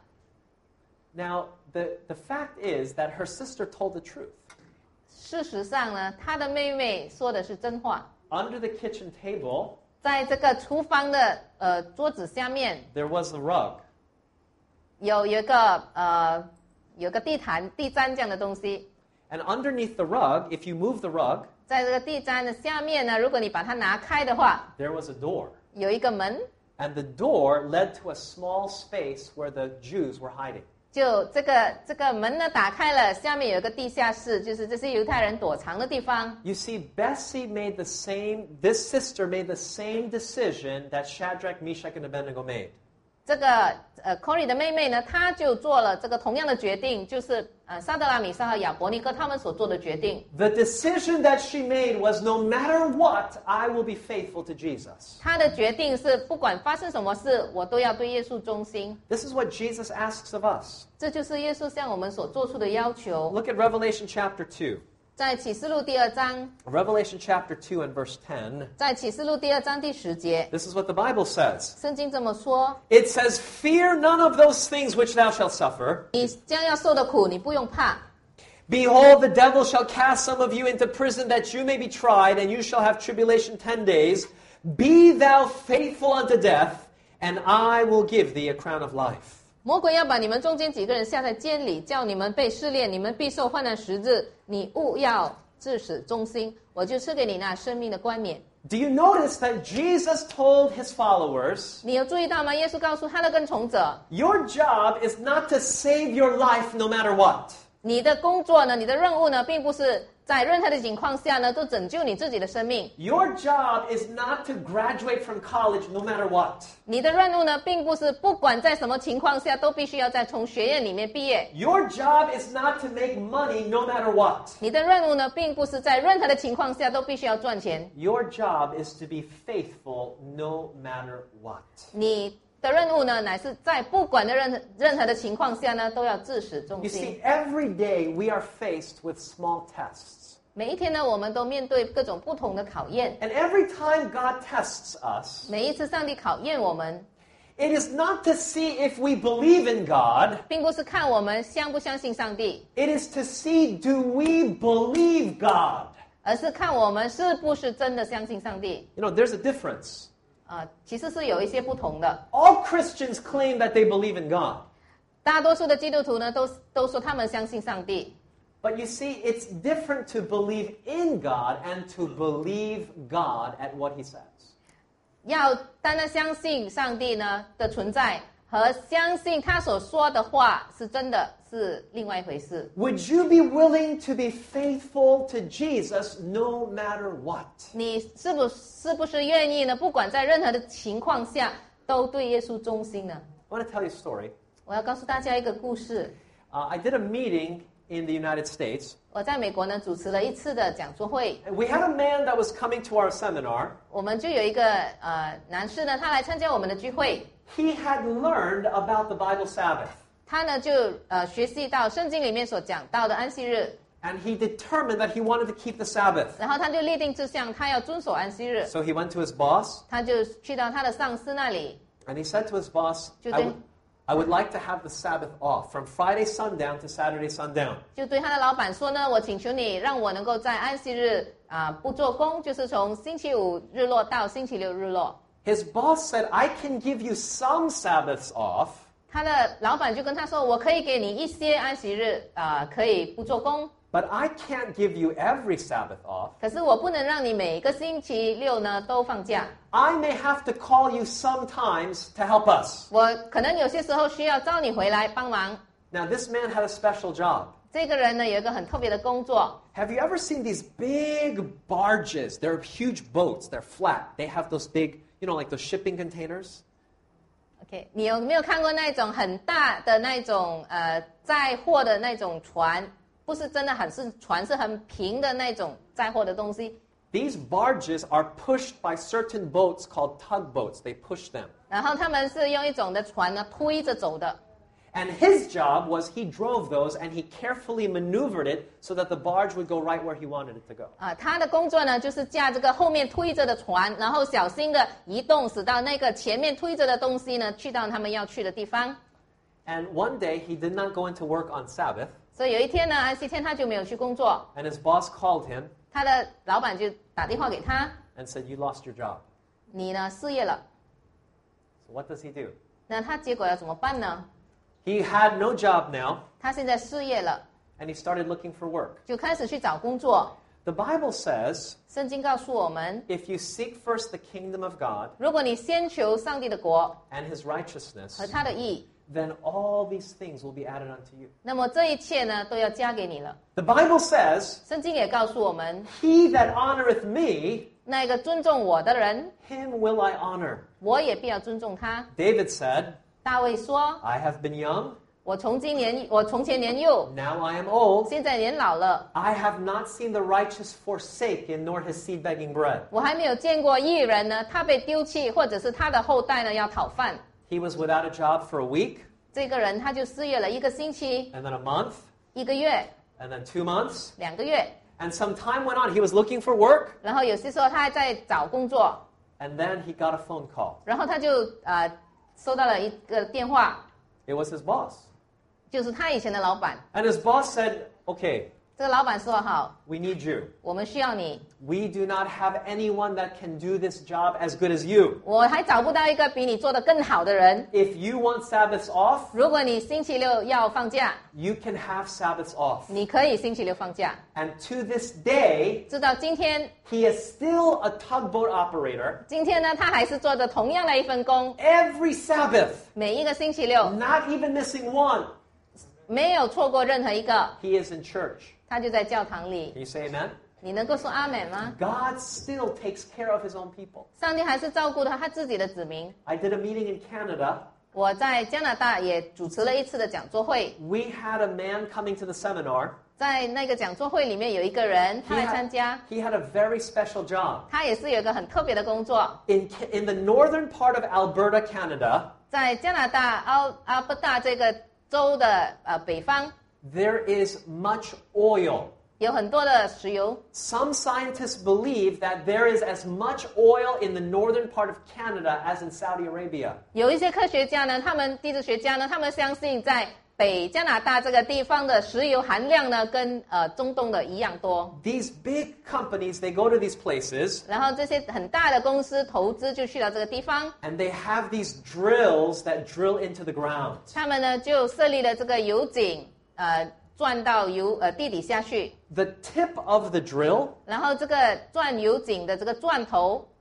Now, the fact is that her sister told the truth. 事实上呢，他的妹妹说的是真话。 Under the kitchen table, 在这个厨房的桌子下面 there was a rug. 有一个有个地毯、地毡这样的东西。 And underneath the rug, if you move the rug, 在这个地毡的下面呢，如果你把它拿开的话， there was a door. 有一个门， And the door led to a small space where the Jews were hiding. 就这个门呢打开了，下面有一个地下室，就是这些犹太人躲藏的地方。 You see, this sister made the same decision that Shadrach, Meshach, and Abednego made. 这个Corey 的妹妹呢，她就做了这个同样的决定，就是撒德拉米沙和亚伯尼哥他们所做的决定。 The decision that she made was, no matter what, I will be faithful to Jesus. 她的决定是不管发生什么事，我都要对耶稣忠心。 This is what Jesus asks of us. 这就是耶稣向我们所做出的要求。 Look at Revelation chapter 2. 在启示录第2章， Revelation chapter 2 and verse 10. 在启示录第2章第10节， This is what the Bible says. 圣经这么说： It says, fear none of those things which thou shalt suffer. 你将要受的苦，你不用怕。 Behold, the devil shall cast some of you into prison that you may be tried, and you shall have tribulation 10 days. Be thou faithful unto death, and I will give thee a crown of life. 魔鬼要把你们中间几个人下在监里，叫你们被试炼，你们必受患难10日。你务要至死忠心，我就赐给你那生命的冠冕。 Do you notice that Jesus told his followers, 你有注意到吗？耶稣告诉他的跟从者， your job is not to save your life no matter what. 你的工作呢，你的任务呢，并不是在任何的情况下呢，都拯救你自己的生命。 Your job is not to graduate from college no matter what. 你的任务呢，并不是不管在什么情况下，都必须要从学院里面毕业。 Your job is not to make money no matter what. 你的任务呢，并不是在任何的情况下都必须要赚钱。 Your job is to be faithful no matter what. 你的任务呢，乃是在不管的任何的情况下呢，都要至死忠 You 心。 see, every day we are faced with small tests. 每一天呢，我们都面对各种不同的考验。 And every time God tests us, 每一次上帝考验我们， it is not to see if we believe in God. 并不是看我们相不相信上帝， It is to see, do we believe God? 而是看我们是不是真的相信上帝。 You know, there's a difference. 其实是有一些不同的。 All Christians claim that they believe in God. 大多数的基督徒呢，都说他们相信上帝。 But you see, it's different to believe in God and to believe God at what He says. 要单单相信上帝呢的存在， 和相信他所说的话是真的是另外一回事。 Would you be willing to be faithful to Jesus no matter what? 你是不是愿意呢？不管在任何的情况下，都对耶稣忠心呢？ I want to tell you a story. 我要告诉大家一个故事。 I did a meeting in the United States. 我在美国呢主持了一次的讲座会， We had a man that was coming to our seminar. 我们就有一个男士呢，他来参加我们的聚会， He had learned about the Bible Sabbath. 他呢就学习到圣经里面所讲到的安息日， And he determined that he wanted to keep the Sabbath. 然后他就立定志向，他要遵守安息日， So he went to his boss 他就去到他的上司那里， and he said to his boss, 就对- I would like to have the Sabbath off from Friday sundown to Saturday sundown. 就对他的老板说呢，我请求你让我能够在安息日不做工，就是从星期五日落到星期六日落。 His boss said, I can give you some Sabbaths off, 他的老板就跟他说，我可以给你一些安息日可以不做工， but I can't give you every Sabbath off. 可是我不能让你每个星期六呢都放假。 I may have to call you sometimes to help us. 我可能有些时候需要召你回来帮忙。 Now, this man had a special job. 这个人呢有一个很特别的工作。 Have you ever seen these big barges? They're huge boats. They're flat. They have those big, like those shipping containers. OK， 你有没有看过那种很大的那种载货的那种船？不是真的是船，是很平的那种载货的东西。 These barges are pushed by certain boats called tugboats. They push them. 然后他们是用一种的船呢推着走的。 And his job was he drove those and he carefully maneuvered it so that the barge would go right where he wanted it to go. 他的工作呢就是驾这个后面推着的船，然后小心的移动，使到那个前面推着的东西呢去到他们要去的地方。 And one day he did not go into work on Sabbath. 所以有一天呢，安息天他就没有去工作， And his boss called him 他的老板就打电话给他， and said, You lost your job. 你呢失业了。 So what does he do? 那他结果要怎么办呢？ He had no job now 他现在失业了， and he started looking for work. 就开始去找工作。 The Bible says, 圣经告诉我们， if you seek first the kingdom of God 如果你先求上帝的国 and his righteousness, 和他的义， then all these things will be added unto you. 那么这一切呢都要加给你了。 The Bible says, 圣经也告诉我们， He that honoreth me, 那个尊重我的人， him will I honor. 我也必要尊重他。 David said, 大卫说 I have been young, 我从前年幼， now I am old. 现在年老了， I have not seen the righteous forsaken, nor his seed begging bread. 我还没有见过义人呢，他被丢弃，或者是他的后代呢要讨饭。 He was without a job for a week, 这个人他就失业了1个星期、 and then a month, 1个月、 and then 2 months. 2个月， And some time went on. He was looking for work, 然后有些时候他还在找工作， and then he got a phone call. 然后他就收到了一个电话， It was his boss. 就是他以前的老板。 And his boss said, Okay, 这个老板说：“好， we need you. 我们需要你。 We do not have anyone that can do this job as good as you. 我还找不到一个比你做得更好的人。 If you want Sabbaths off, 如果你星期六要放假， you can have Sabbaths off. 你可以星期六放假。 And to this day, 直到今天， he is still a tugboat operator. 今天呢，他还是做着同样的一份工， Every Sabbath, 每一个星期六 not even missing one, 没有错过任何一个。 he is in church. 他就在教堂 Can 里。 you say amen? 你能够说阿门吗？ God still takes care of his own people. 上帝还是照顾他自己的子民。 I did a meeting in Canada. 我在加拿大也主持了一次的讲座会， We had a man coming to the seminar. 在那个讲座会里面有一个人，他 He 来参加， he had a very special job. 他也是有一个很特别的工作。 In the northern part of Alberta, Canada, 在加拿大阿伯大这个州的北方， there is much oil. 有很多的石油。 Some scientists believe that there is as much oil in the northern part of Canada as in Saudi Arabia. 有一些科学家呢，地质学家呢，他们相信在北加拿大这个地方的石油含量呢，跟中东的一样多。 These big companies, they go to these places 然后这些很大的公司投资就去到这个地方， and they have these drills that drill into the ground. 他们呢就设立了这个油井，钻到地底下去。 The tip of the drill, 然后这个钻油井的这个钻头，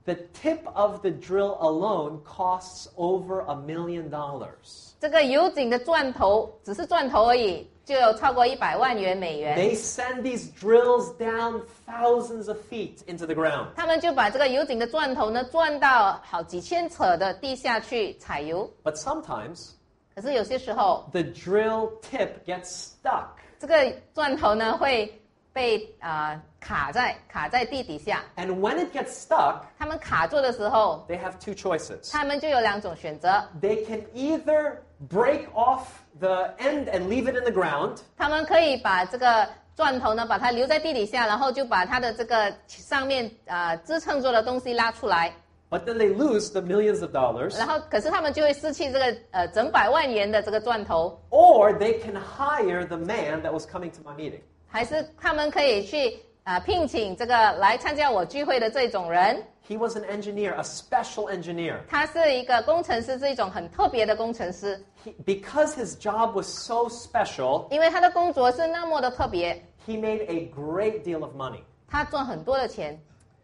The tip of the drill alone costs over $1 million. 这个油井的钻头只是钻头而已，就有超过100万元美元。 They send these drills down thousands of feet into the ground. 他们就把这个油井的钻头呢钻到好几千尺的地下去采油。 But sometimes 可是有些时候， the drill tip gets stuck. 这个钻头呢会被卡在地底下。 And when it gets stuck, 他们卡住的时候， they have two choices. 他们就有2种选择。 They can either break off the end and leave it in the ground, 他们可以把这个钻头呢，把它留在地底下，然后就把它的这个上面支撑住的东西拉出来。 but then they lose the millions of dollars. 然后，可是他们就会失去这个整百万元的这个钻头。 Or they can hire the man that was coming to my meeting. 还是他们可以去聘请这个来参加我聚会的这种人。 He was an engineer, a special engineer. 他是一个工程师，是一种很特别的工程师。 Because his job was so special, 因为他的工作是那么的特别， he made a great deal of money. 他赚很多的钱。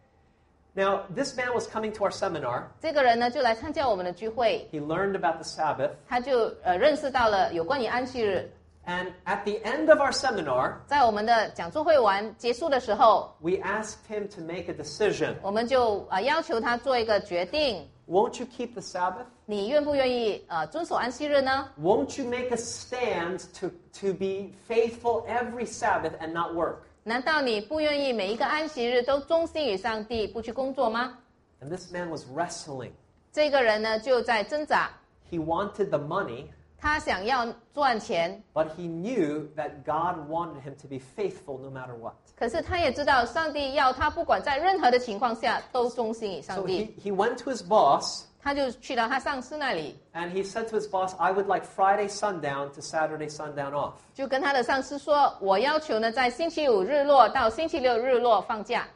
Now, this man was coming to our seminar. 这个人呢，就来参加我们的聚会， He learned about the Sabbath. 他就认识到了有关于安息日。 And at the end of our seminar, 在我们的讲座会结束的时候， we asked him to make a decision. 我们就要求他做一个决定。 Won't you keep the Sabbath? 你愿不愿意遵守安息日呢？ Won't you make a stand to be faithful every Sabbath and not work? 难道你不愿意每一个安息日都忠心于上帝，不去工作吗？ And this man was wrestling. 这个人呢，就在挣扎， He wanted the money, 他想要赚钱， but he knew that God wanted him to be faithful no matter what. 可是他也知道上帝要他不管在任何的情况下都忠心于 So 上帝。 he went to his boss, 他就去到他上司那里， and he said to his boss, I would like Friday sundown to Saturday sundown off. 就跟他的上司说：“我要求呢，在星期五日落到星期六日落放假。”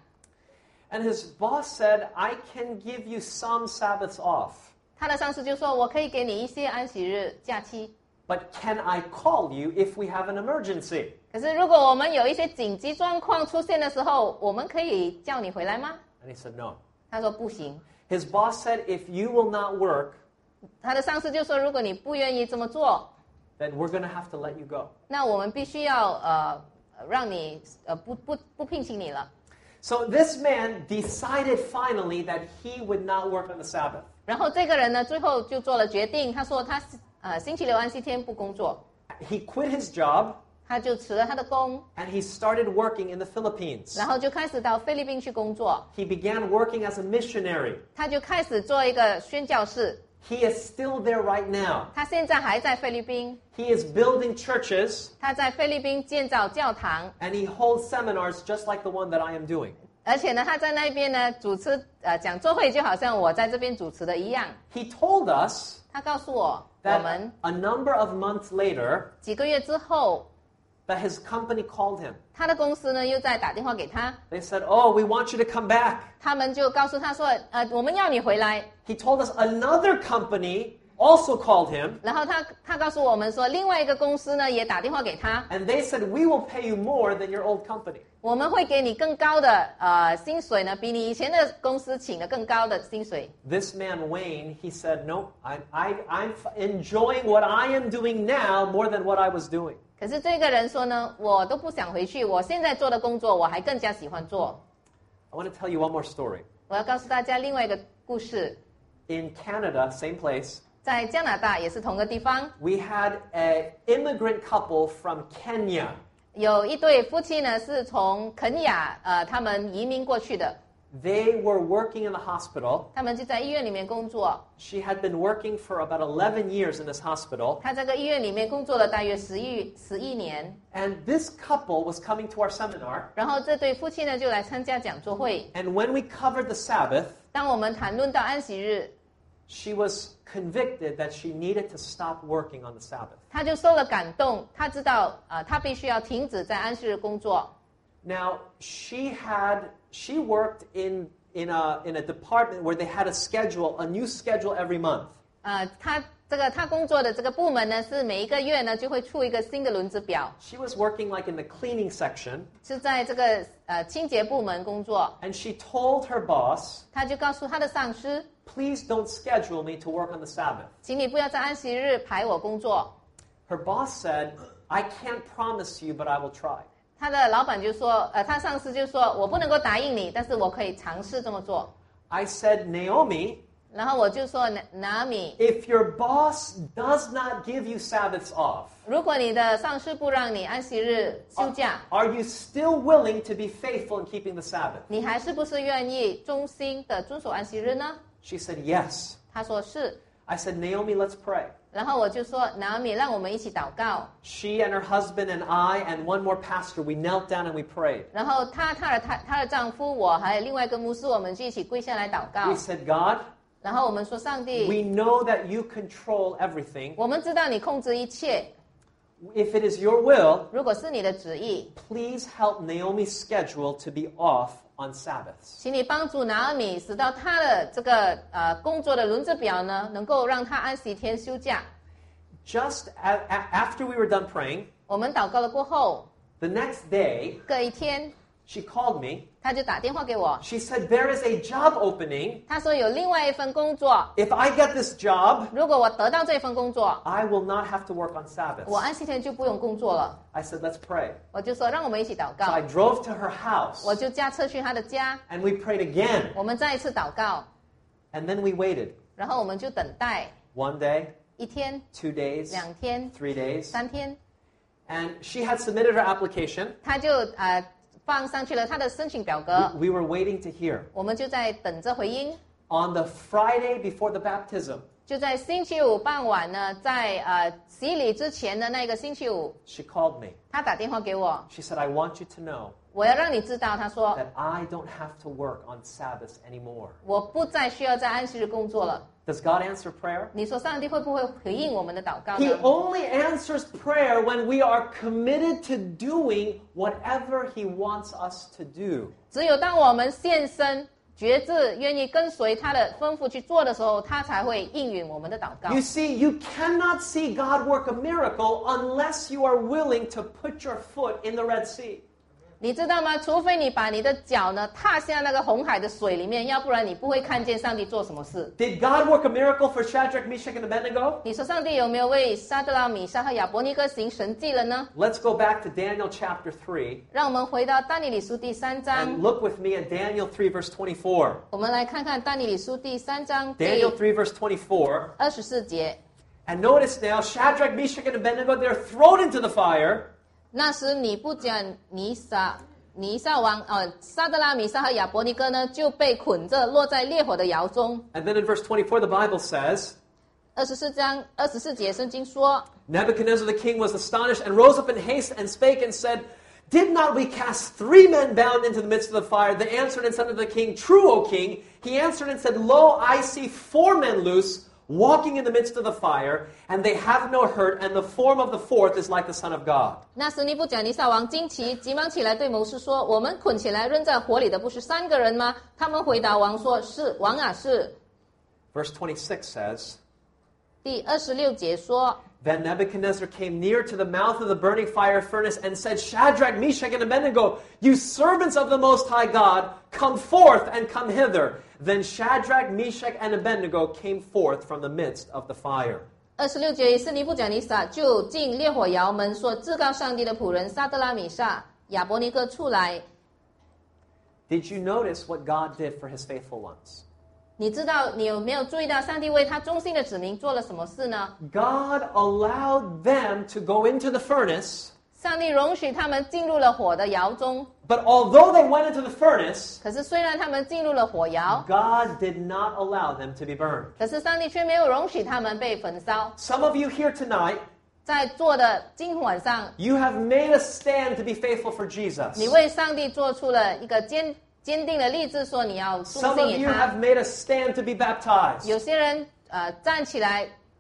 And his boss said, I can give you some Sabbaths off, 他的上司就说：“我可以给你一些安息日假期， but can I call you if we have an emergency? 可是如果我们有一些紧急状况出现的时候，我们可以叫你回来吗 And he said, no.？” 他说：“不行。” His boss said, if you will not work, 他的上司就说：“如果你不愿意这么做， then we're going to have to let you go. 那我们必须要让你不聘请你了。” So this man decided finally that he would not work on the Sabbath. 然后这个人呢，最后就做了决定，他说他星期六安息天不工作， He quit his job 他就辞了他的工， and he started working in the Philippines. 然后就开始到菲律宾去工作。 He began working as a missionary. 他就开始做一个宣教士， He is still there right now. 他现在还在菲律宾， He is building churches 他在菲律宾建造教堂， and he holds seminars just like the one that I am doing. 而且呢，他在那边呢主持讲座会，就好像我在这边主持的一样。 He told us 他告诉我 that 们 a number of months later 几个月之后， that his company called him. 他的公司呢又在打电话给他， They said, oh, we want you to come back. 他们就告诉他说，我们要你回来。 He told us another company also called him 然后他告诉我们说，另外一个公司呢也打电话给他， and they said, we will pay you more than your old company. 我们会给你更高的薪水呢，比你以前的公司请的更高的薪水。 This man, Wayne, he said, no, I'm enjoying what I am doing now more than what I was doing. 可是这个人说呢，我都不想回去，我现在做的工作我还更加喜欢做。 I want to tell you one more story. 我要告诉大家另外一个故事， In Canada, same place, 在加拿大也是同个地方， we had an immigrant couple from Kenya. 有一对夫妻呢是从肯亚他们移民过去的， They were working in the hospital. 他们就在医院里面工作。 She had been working for about 11 years in this hospital. 他在这个医院里面工作了大约11年， And this couple was coming to our seminar. 然后这对夫妻呢就来参加讲座会。 And when we covered the Sabbath, 当我们谈论到安息日， she was convicted that she needed to stop working on the Sabbath. 他就受了感动，他知道他必须要停止在安息日工作。 Now, she worked in a department where they had a new schedule every month. 他这个他工作的这个部门呢，是每一个月呢就会出一个新的轮值表。 She was working like in the cleaning section. 是在这个清洁部门工作。 And she told her boss, 他就告诉他的上司， please don't schedule me to work on the Sabbath. 请你不要在安息日排我工作。 Her boss said, I can't promise you, but I will try. 他的老板就说，他上司就说，我不能够答应你，但是我可以尝试这么做。 I said, Naomi, 然后我就说，拿米， if your boss does not give you Sabbaths off, 如果你的上司不让你安息日休假， are you still willing to be faithful in keeping the Sabbath? 你还是不是愿意忠心的遵守安息日呢？ She said, yes. 他说是。 I said, Naomi, let's pray. 然后我就说，拿米，让我们一起祷告。 She and her husband and I and one more pastor, we knelt down and we prayed. 然后她的丈夫，我还有另外一个牧师，我们就一起跪下来祷告 We。said, God, 然后我们说，上帝， we know that you control everything. 我们知道你控制一切， If it is your will, 如果是你的旨意， please help Naomi's schedule to be off on Sabbaths. 请你帮助拿俄米，使到他的这个工作的轮值表呢，能够让他安息天休假。 Just after we were done praying, 我们祷告了过后， the next day, 隔一天， she called me. 他就打电话给我， She said, there is a job opening. 他说有另外一份工作， If I get this job, 如果我得到这份工作， I will not have to work on 我 Sabbaths. 安息天就不用工作了。 I said, let's pray. 我就说让我们一起祷 So 告， I drove to her house 我就驾车去他的家， and we prayed again. 我们再一次祷告， And then we waited. 然后我们就等待 1 day, 一天、 2 days, 2天、 3 days. 3天， And she had submitted her application. 他就放上去了他的申请表格， We were waiting to hear. 我们就在等着回音。 On the Friday before the baptism, 就在星期五傍晚呢，在洗礼之前的那个星期五， she called me. 他打电话给我， She said, I want you to know 我要让你知道，他说 that I don't have to work on Sabbaths anymore. 我不再需要在安息日工作了。 Does God answer prayer? 你说上帝会不会回应我们的祷告 He 呢？ only answers prayer when we are committed to doing whatever He wants us to do. 只有当我们献身、决志、愿意跟随他的吩咐去做的时候，他才会应允我们的祷告。 You see, you cannot see God work a miracle unless you are willing to put your foot in the Red Sea. 你知道吗？除非你把你的脚呢踏下那个红海的水里面，要不然你不会看见上帝做什么事。 Did God work a miracle for Shadrach, Meshach, and Abednego? 你说上帝有没有为沙得拉、米沙和亚伯尼哥行神迹了呢？ Let's go back to Daniel chapter 3 让我们回到但以理书第3章， and look with me at Daniel 3 verse 24. 我们来看看但以理书第3章第 Daniel 3 verse 24. 24节。 And notice now, Shadrach, Meshach, and Abednego, they're thrown into the fire. 那时尼布甲尼撒王沙得拉、米沙和亚伯尼哥呢就被捆着落在烈火的窑中。 And then in verse 24, the Bible says, 24章24节圣经说， Nebuchadnezzar the king was astonished and rose up in haste and spake and said, Did not we cast 3 men bound into the midst of the fire? They answered and said unto the king, True, O king. He answered and said, Lo, I see 4 men loose, walking in the midst of the fire, and they have no hurt, and the form of the 4th is like the Son of God. 那时尼布甲尼撒王惊奇，急忙起来对谋士说：“我们捆起来扔在火里的不是3个人吗？”他们回答王说：“是，王啊，是。” Verse 26 says, 第26节说， Then Nebuchadnezzar came near to the mouth of the burning fire furnace and said, Shadrach, Meshach, and Abednego, you servants of the Most High God, come forth and come hither. Then Shadrach, Meshach, and Abednego came forth from the midst of the fire. 26节是尼布甲尼撒就进烈火窑门说：“至高上帝的仆人沙得拉、米沙、亚伯尼哥出来。” Did you notice what God did for his faithful ones? 你知道你有没有注意到上帝为他忠心的子民做了什么事呢？ God allowed them to go into the furnace, 上帝容许他们进入了火的窑中， but although they went into the furnace, 可是虽然他们进入了火窑， God did not allow them to be burned. 可是上帝却没有容许他们被焚烧。 Some of you here tonight, 在座的今晚上， you have made a stand to be faithful for Jesus. 你为上帝做出了一个坚定的立志，说你要忠 Some 心 of 于 you 他。 have made a stand to be baptized. 有些人站起来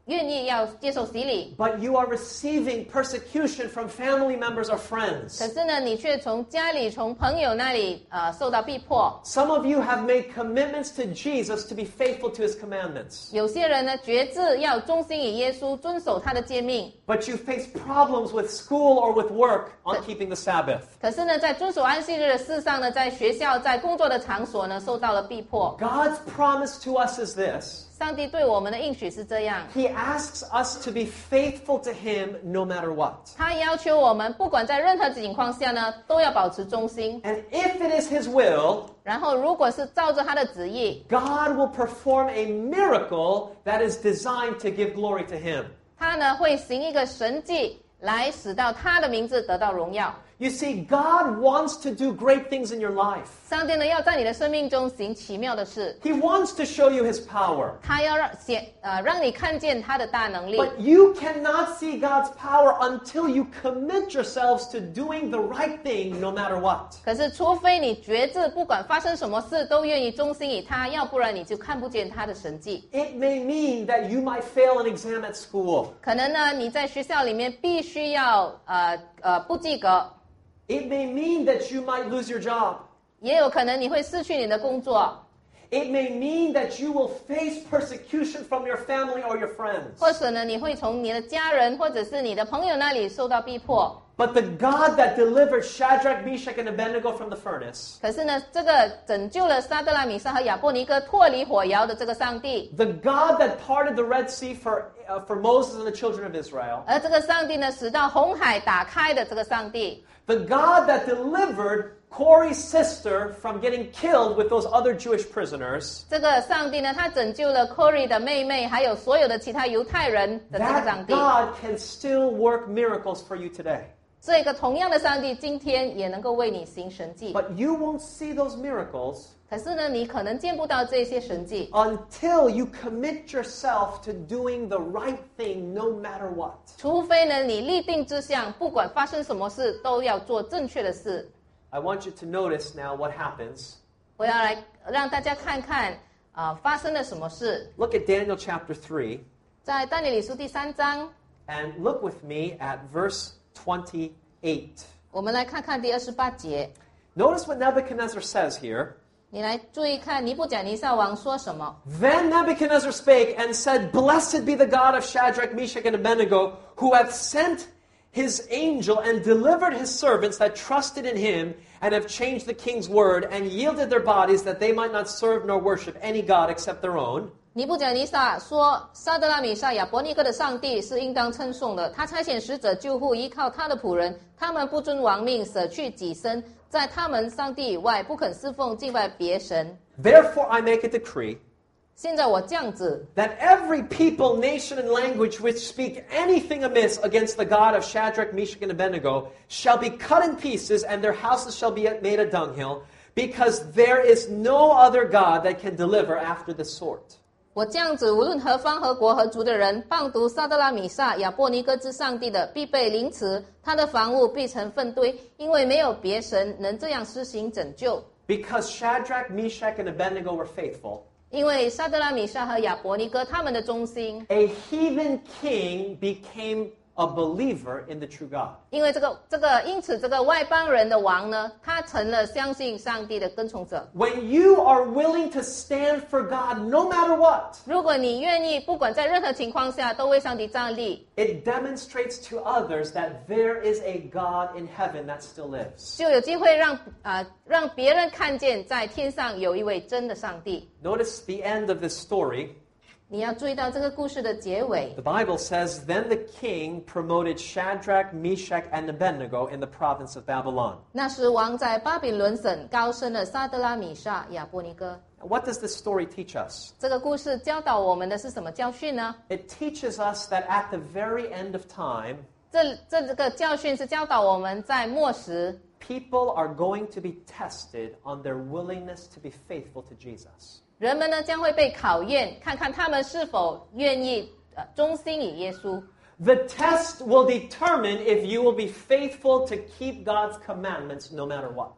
愿意要接受洗礼， but you are receiving persecution from family members or friends. 可是呢，你却从家里、从朋友那里受到逼迫。 Some of you have made commitments to Jesus to be faithful to his commandments, 有些人呢，决志要忠心于耶稣，遵守他的诫命。 but you face problems with school or with work on keeping the Sabbath. 可是呢，在遵守安息日的事上呢，在学校、在工作的场所呢，受到了逼迫。 God's promise to us is this. 上帝对我们的应许是这样， He asks us to be faithful to him no matter what. 他要求我们不管在任何情况下呢，都要保持忠心。 And if it is his will, 然后，如果是照着他的旨意， God will perform a miracle that is designed to give glory to him. 他呢会行一个神迹，来使到他的名字得到荣耀。 You see, God wants to do great things in your life. 上帝呢要在你的生命中行奇妙的事， He wants to show you his power. 他要让你看见他的大能力。 But you cannot see God's power until you commit yourselves to doing the right thing no matter what. 可是，除非你决志，不管发生什么事，都愿意忠心于他，要不然你就看不见他的神迹。 It may mean that you might fail an exam at school. 可能呢，你在学校里面必须要不及格， It may mean that you might lose your job. 也有可能你会失去你的工作， It may mean that you will face persecution from your family or your friends. 或者呢，你会从你的家人或者是你的朋友那里受到逼迫。 But the God that delivered Shadrach, Meshach, and Abednego from the furnace, 可是呢，这个拯救了撒德拉米沙和亚伯尼哥脱离火窑的这个上帝， the God that parted the Red Sea for Moses and the children of Israel, 而这个上帝呢，使到红海打开的这个上帝， the God that delivered Corey's sister from getting killed with those other Jewish prisoners, 这个上帝呢，他拯救了 Corey 的妹妹，还有所有的其他犹太人的这个上 that 帝。 God can still work miracles for you today. 这个同样的上帝，今天也能够为你行神迹。 But you won't see those miracles 可是呢，你可能见不到这些神迹， until you commit yourself to doing the right thing no matter what. 除非呢，你立定志向，不管发生什么事，都要做正确的事。 I want you to notice now what happens. 我要来让大家看看发生了什么事。 Look at Daniel chapter 3 在但以理书第3章， and look with me at verse 28. 我们来看看第28节。 Notice what Nebuchadnezzar says here. 你来注意看尼布甲尼撒王说什么。 Then Nebuchadnezzar spake and said, Blessed be the God of Shadrach, Meshach, and Abednego, who hath sent his angel and delivered his servants that trusted in him and have changed the king's word and yielded their bodies that they might not serve nor worship any god except their own. 尼布甲尼撒说：“撒德拉米沙亚伯尼哥的上帝是应当称颂的。他差遣使者救护依靠他的仆人，他们不遵王命，舍去己身，在他们上帝以外不肯侍奉敬拜别神。 Therefore I make a decree 现在我这样子， that every people, nation, and language which speak anything amiss against the God of Shadrach, Meshach, and Abednego shall be cut in pieces, and their houses shall be made a dunghill, because there is no other God that can deliver after this sort. 我这样子，无论何方、何国、何族的人，谤读撒德拉米撒、亚伯尼哥之上帝的，必被凌迟；他的房屋必成粪堆，因为没有别神能这样施行拯救。 Because Shadrach, Meshach, and Abednego were faithful, 因为撒德拉米撒和亚伯尼哥他们的忠心， a heathen king became a believer in the true God. 因为因此这个外邦人的王呢，他成了相信上帝的跟从者。 When you are willing to stand for God no matter what, 如果你愿意，不管在任何情况下都为上帝站立， it demonstrates to others that there is a God in heaven that still lives. 就有机会让别人看见，在天上有一位真的上帝。 Notice the end of this story. 你要注意到这个故事的结尾。 The Bible says, Then the king promoted Shadrach, Meshach, and Abednego in the province of Babylon. 那时王在巴比伦省高升了撒德拉米撒、亚伯尼哥。 What does this story teach us? 这个故事教导我们的是什么教训呢？ It teaches us that at the very end of time, 这个教训是教导我们在末时， people are going to be tested on their willingness to be faithful to Jesus. 人们呢将会被考验，看看他们是否愿意忠心于耶稣。 The test will determine if you will be faithful to keep God's commandments no matter what.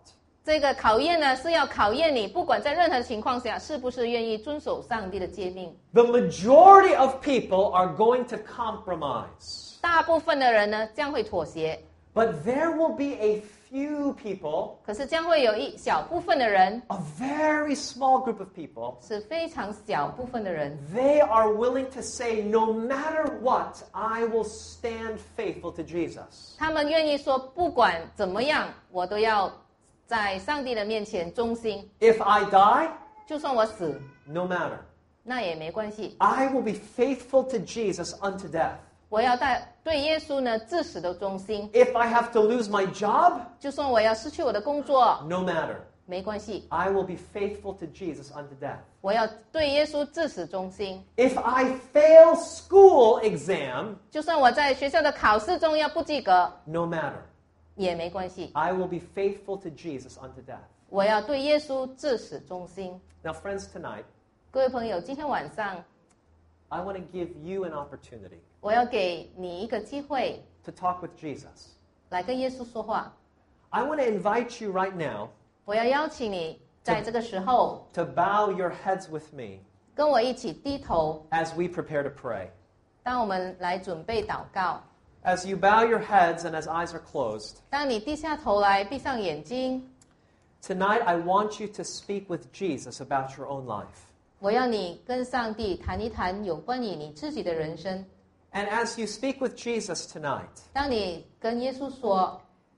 这个考验呢，是要考验你，不管在任何情况下，是不是愿意遵守上帝的诫命。 The majority of people are going to compromise. 大部分的人呢，将会妥协， But there will be a few people, 可是将会有一小部分的人， a very small group of people, 是非常小部分的人， they are willing to say, no matter what, I will stand faithful to Jesus. 他们愿意说，不管怎么样，我都要在上帝的面前忠心， If I die, 就算我死， no matter. 那也没关系。 I will be faithful to Jesus unto death. 我要对耶稣呢至死的忠心， If I have to lose my job, 就算我要失去我的工作， no matter. 没关系， I will be faithful to Jesus unto death. 我要对耶稣至死忠心。 If I fail school exam, 就算我在学校的考试中要不及格， no matter. 也没关系， I will be faithful to Jesus unto death. 我要对耶稣至死忠心。 Now, friends, tonight, 各位朋友，今天晚上 I want to give you an opportunity 我要给你一个机会， to talk with Jesus. 来跟耶稣说话。 I want to invite you right now 我要邀请你在这个时候 to bow your heads with me 跟我一起低头， as we prepare to pray. 当我们来准备祷告。 As you bow your heads and as eyes are closed, 当你低下头来，闭上眼睛， tonight I want you to speak with Jesus about your own life. 我要你跟上帝谈一谈有关于你自己的人生。 And as you speak with Jesus tonight, 当你跟耶稣说，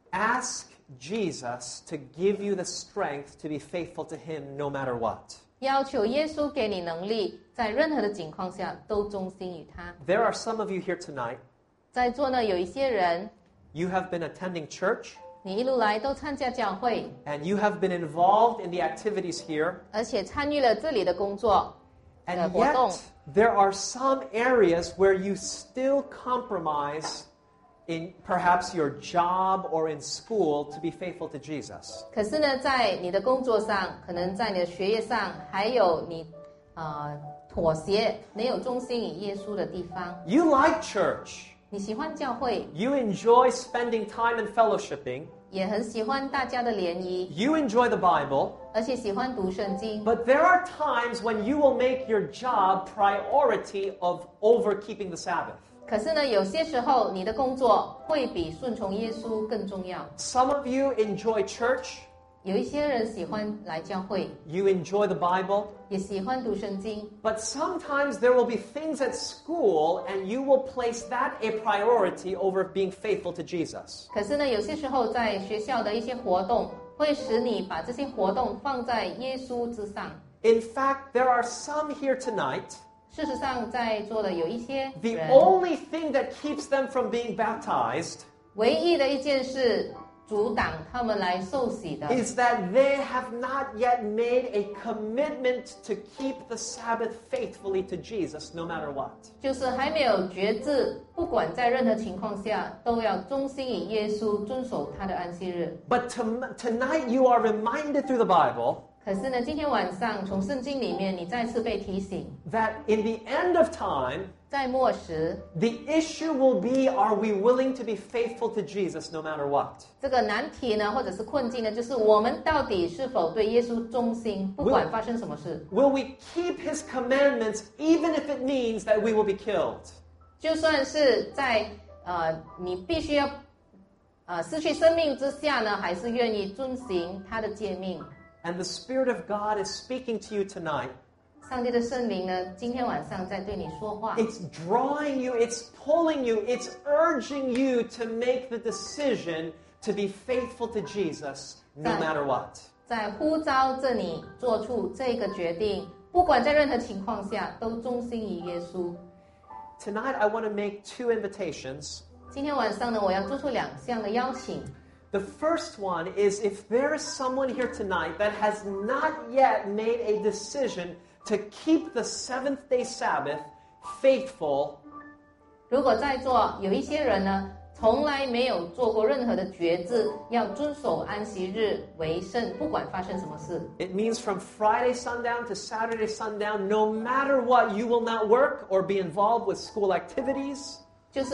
ask Jesus to give you the strength to be faithful to Him no matter what. 要求耶稣给你能力，在任何的情况下都忠心于他。 There are some of you here tonight, 在座呢有一些人， you have been attending church, 你一路来都参加教会， and you have been involved in the activities here, 而且参与了这里的工作的 and 活动。 yet there are some areas where you still compromise in perhaps your job or in school to be faithful to Jesus. 可是呢，在你的工作上，可能在你的学业上，还有你妥协，没有忠心于耶稣的地方。 You like church. 你喜欢教会， You enjoy spending time and fellowshipping. 也很喜欢大家的联谊， You enjoy the Bible. 而且喜欢读圣经。 But there are times when you will make your job priority over keeping the Sabbath. 可是呢，有些时候你的工作会比顺从耶稣更重要。 Some of you enjoy church. 有一些人喜欢来教会， You enjoy the Bible. 也喜欢读圣经。 But sometimes there will be things at school and you will place that a priority over being faithful to Jesus. 可是呢，有些时候在学校的一些活动，会使你把这些活动放在耶稣之上。 In fact, there are some here tonight. 事实上，在座的有一些 The 人， only thing that keeps them from being baptized 唯一的一件事阻挡他们来受洗的， is that they have not yet made a commitment to keep the Sabbath faithfully to Jesus no matter what. 就是还没有决志，不管在任何情况下，都要忠心于耶稣，遵守他的安息日。 But tonight you are reminded through the Bible 可是呢，今天晚上从圣经里面，你再次被提醒， that in the end of time, 在末时， the issue will be, are we willing to be faithful to Jesus no matter what? 这个难题呢，或者是困境呢，就是我们到底是否对耶稣忠心，不管发生什么事。 Will we keep His commandments even if it means that we will be killed? 就算是在你必须要失去生命之下呢，还是愿意遵行他的诫命。 And the Spirit of God is speaking to you tonight. 上帝的圣灵呢，今天晚上在对你说话， It's drawing you, it's pulling you, it's urging you to make the decision to be faithful to Jesus no matter what. 在呼召着你做出这个决定，不管在任何情况下，都忠心于耶稣。 Tonight I want to make two invitations. 今天晚上呢，我要做出2项的邀请。 The first one is if there is someone here tonight that has not yet made a decision to keep the seventh day Sabbath faithful, 如果在座有一些人呢，从来没有做过任何的决志，要遵守安息日为圣，不管发生什么事。 it means from Friday sundown to Saturday sundown, no matter what, you will not work or be involved with school activities. 就是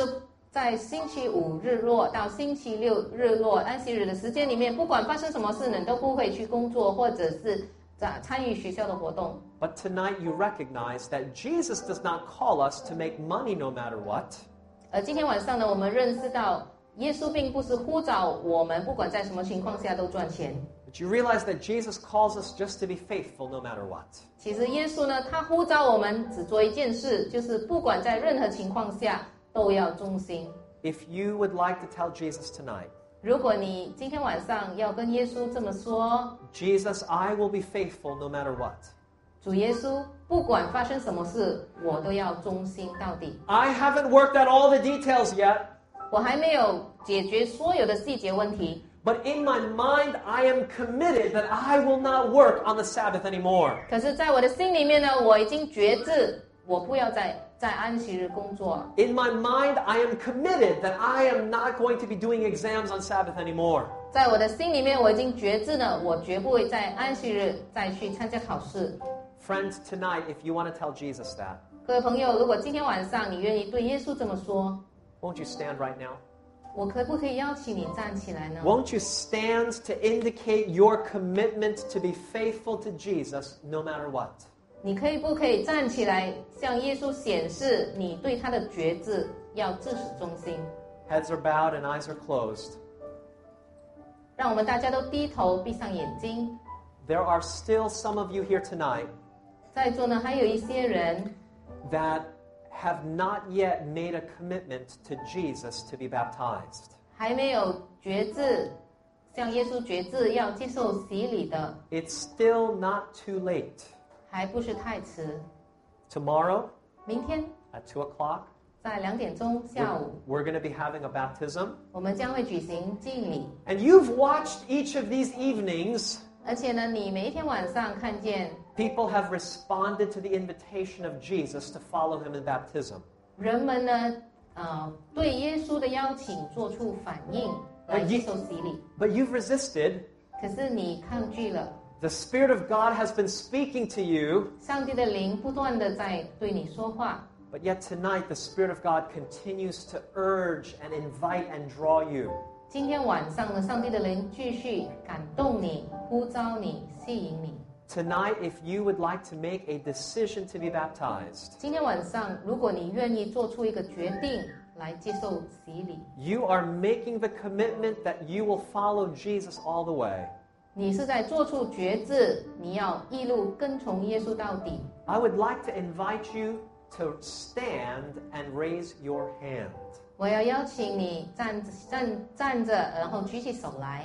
在星期五日落到星期六日落安息日的时间里面，不管发生什么事，你都不会去工作或者是参与学校的活动。 But tonight you recognize that Jesus does not call us to make money no matter what. 而今天晚上呢，我们认识到耶稣并不是呼召我们不管在什么情况下都赚钱。 But you realize that Jesus calls us just to be faithful no matter what. 其实耶稣呢，他呼召我们只做一件事，就是不管在任何情况下都要忠心。 If you would like to tell Jesus tonight, 如果你今天晚上要跟耶稣这么说， Jesus, I will be faithful no matter what. 主耶稣，不管发生什么事，我都要忠心到底。 I haven't worked out all the details yet, 我还没有解决所有的细节问题， but in my mind I am committed that I will not work on the Sabbath anymore. 可是在我的心里面呢，我已经决志，我不要在安息日工作。 In my mind I am committed that I am not going to be doing exams on Sabbath anymore. 在我的心里面，我已经决志呢，我绝不会在安息日再去参加考试。 Friends, tonight, if you want to tell Jesus that, 各位朋友，如果今天晚上你愿意对耶稣这么说， won't you stand right now? 我可不可以邀请你站起来呢？ Won't you stand to indicate your commitment to be faithful to Jesus no matter what? 你可以不可以站起来，向耶稣显示你对他的决志，要至始忠心？ Heads are bowed and eyes are closed. 让我们大家都低头，闭上眼睛。 There are still some of you here tonight 在座呢，还有一些人 that have not yet made a commitment to Jesus to be baptized. 还没有决志，向耶稣决志要接受洗礼的， It's still not too late. 还不是太迟。 Tomorrow 明天 at 2 o'clock, 在2点钟下午， we're going to be having a baptism. 我们将会举行敬礼。 And you've watched each of these evenings. 而且呢，你每一天晚上看见 People have responded to the invitation of Jesus to follow him in baptism. 人们呢，对耶稣的邀请做出反应，来接受洗礼。 But you've resisted. 可是你抗拒了， The Spirit of God has been speaking to you, 上帝的灵不断的在对你说话。 but yet tonight the Spirit of God continues to urge and invite and draw you. 今天晚上呢，上帝的灵继续感动你、呼召你、吸引你。 Tonight, if you would like to make a decision to be baptized, 今天晚上，如果你愿意做出一个决定来接受洗礼， you are making the commitment that you will follow Jesus all the way. 你是在做出决志，你要一路跟从耶稣到底。 I would like to invite you to stand and raise your hand. 我要邀请你站着，然后举起手来。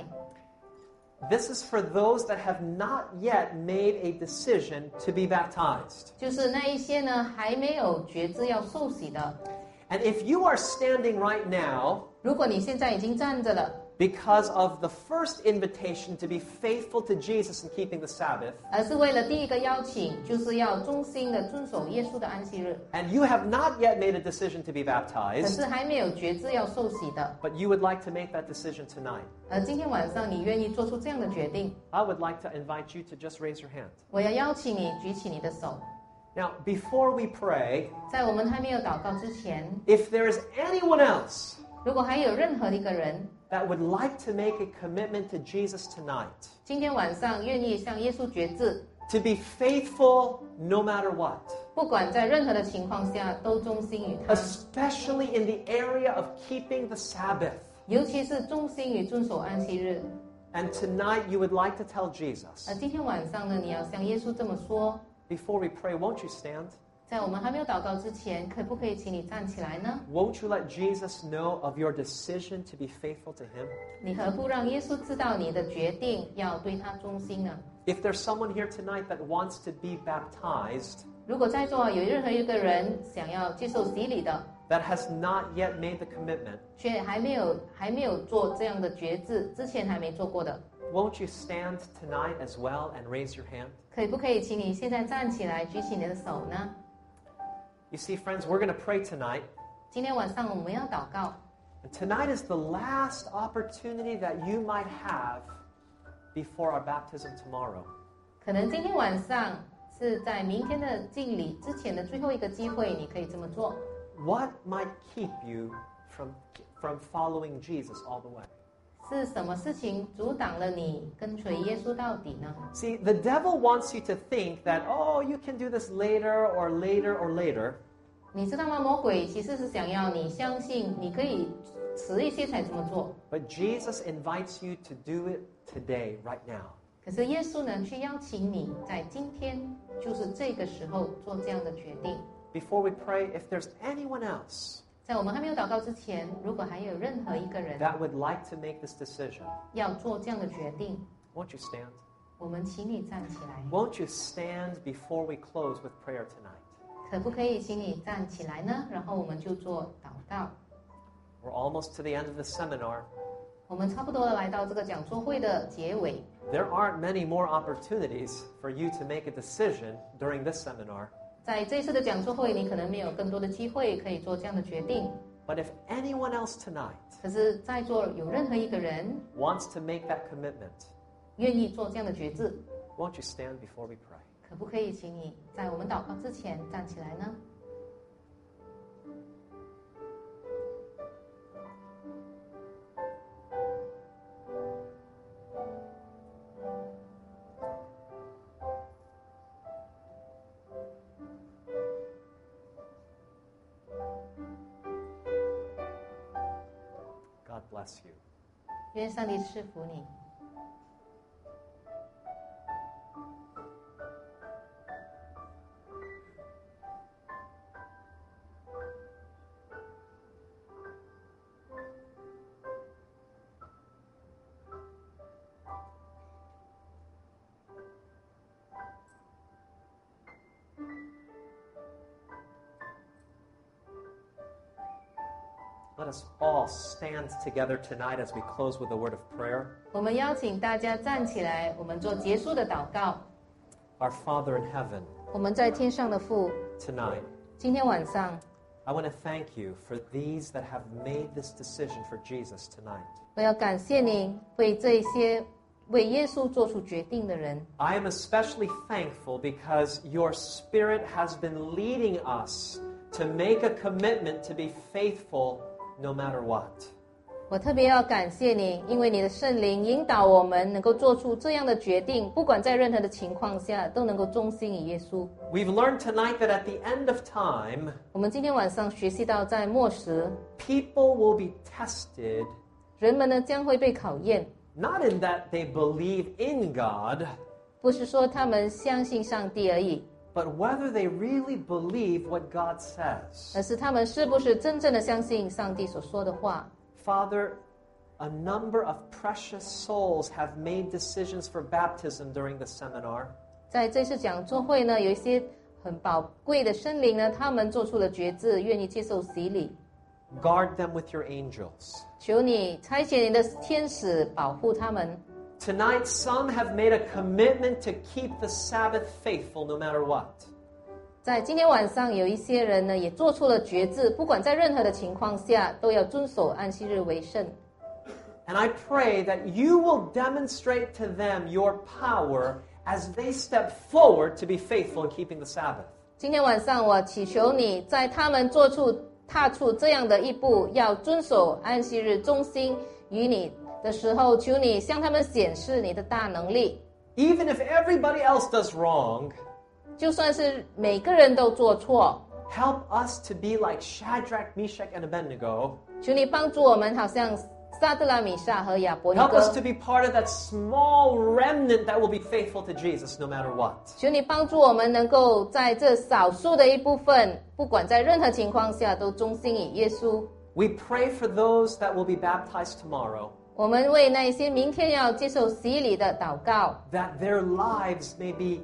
This is for those that have not yet made a decision to be baptized. 就是那一些呢还没有决志要受洗的。 And if you are standing right now 如果你现在已经站着了， because of the first invitation to be faithful to Jesus in keeping the Sabbath, 而是为了第一个邀请，就是要忠心的遵守耶稣的安息日。 and you have not yet made a decision to be 可 baptized, 是还没有决志要受洗的， but you would like to make that decision tonight, 而今天晚上你愿意做出这样的决定， I would like to invite you to just raise your hand. 我要邀请你举起你的手。 Now, before we pray, 在我们还没有祷告之前， if there is anyone else 如果还有任何的一个人 that would like to make a commitment to Jesus tonight, 今天晚上愿意向耶稣决志， to be faithful no matter what, 不管在任何的情况下都忠心于他， especially in the area of keeping the Sabbath, 尤其是忠心于遵守安息日。 and tonight you would like to tell Jesus, 而今天晚上呢，你要向耶稣这么说。 before we pray, won't you stand? 在我们还没有祷告之前，可不可以请你站起来呢？ Won't you let Jesus know of your decision to be faithful to him? 你何不让耶稣知道你的决定要对他忠心呢？ If there's someone here tonight that wants to be baptized, 如果在座有任何一个人想要接受洗礼的， that has not yet made the commitment, 却还没有做这样的决志，之前还没做过的， won't you stand tonight as well and raise your hand? 可不可以请你现在站起来，举起你的手呢？ You see, friends, we're going to pray tonight. 今天晚上我们要祷告， And tonight is the last opportunity that you might have before our baptism tomorrow. 可能今天晚上是在明天的敬礼之前的最后一个机会，你可以这么做。 What might keep you from following Jesus all the way? 是什么事情阻挡了你跟随耶稣到底呢？ See, the devil wants you to think that, oh, you can do this later or later or later. 你知道吗？魔鬼其实是想要你相信你可以迟一些才这么做， But Jesus invites you to do it today, right now. 可是耶稣呢，去邀请你在今天，就是这个时候做这样的决定。 Before we pray, if there's anyone else 在我们还没有祷告之前，如果还有任何一个人 that would like to make this decision, 要做这样的决定， won't you stand? 我们请你站起来， Won't you stand before we close with prayer tonight? 可不可以请你站起来呢？然后我们就做祷告。 We're almost to the end of the seminar. 我们差不多来到这个讲座会的结尾。 There aren't many more opportunities for you to make a decision during this seminar. 在这次的讲座会，你可能没有更多的机会可以做这样的决定。 But if anyone else tonight 可是，在座有任何一个人 wants to make that commitment, 愿意做这样的决志， won't you stand before we pray? 可不可以请你在我们祷告之前站起来呢？ God bless you. 愿上帝赐福你。 Let us all stand together tonight as we close with a word of prayer. 我们邀请大家站起来，我们做结束的祷告。 Our Father in heaven, 我们在天上的父， tonight, 今天晚上， I want to thank you for these that have made this decision for Jesus tonight. 我要感谢您为这些为耶稣做出决定的人。 I am especially thankful because your Spirit has been leading us to make a commitment to be faithful no matter what. 我特别要感谢你，因为你的圣灵引导我们能够做出这样的决定，不管在任何的情况下都能够忠心于耶稣。 We've learned tonight that at the end of time, 我们今天晚上学习到，在末时， people will be tested 人们呢将会被考验， not in that they believe in God, 不是说他们相信上帝而已， but whether they really believe what God says. 而是他们是不是真正的相信上帝所说的话。 Father, a number of precious souls have made decisions for baptism during the seminar. 在这次讲座会呢，有一些很宝贵的生灵呢，他们做出了决志，愿意接受洗礼。 Guard them with your angels. 求你差遣你的天使保护他们。 Tonight, some have made a commitment to keep the Sabbath faithful no matter what. 在今天晚上，有一些人呢，也做出了决志，不管在任何的情况下，都要遵守安息日为圣。 And I pray that you will demonstrate to them your power as they step forward to be faithful in keeping the Sabbath. 今天晚上，我祈求你在他们踏出这样的一步，要遵守安息日，忠心于你的时候，求你向他们显示你的大能力。 Even if everybody else does wrong, 就算是每个人都做错， help us to be like Shadrach, Meshach, and Abednego. 求你帮助我们，好像撒德拉、米煞和亚伯尼 Help 哥 us to be part of that small remnant that will be faithful to Jesus no matter what. 求你帮助我们能够在这少数的一部分，不管在任何情况下都忠心于耶稣。 We pray for those that will be baptized tomorrow, 我们为那些明天要接受洗礼的祷告， that their lives may be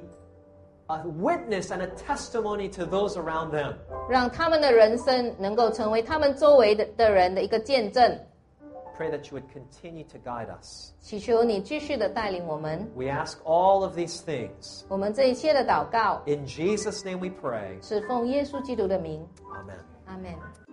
a witness and a testimony to those around them. 让他们的人生能够成为他们周围的人的一个见证。 Pray that you would continue to guide us. 祈求你继续的带领我们。 We ask all of these things. 我们这一切的祷告 In Jesus' name we pray. 是奉耶稣基督的名， Amen. 阿们。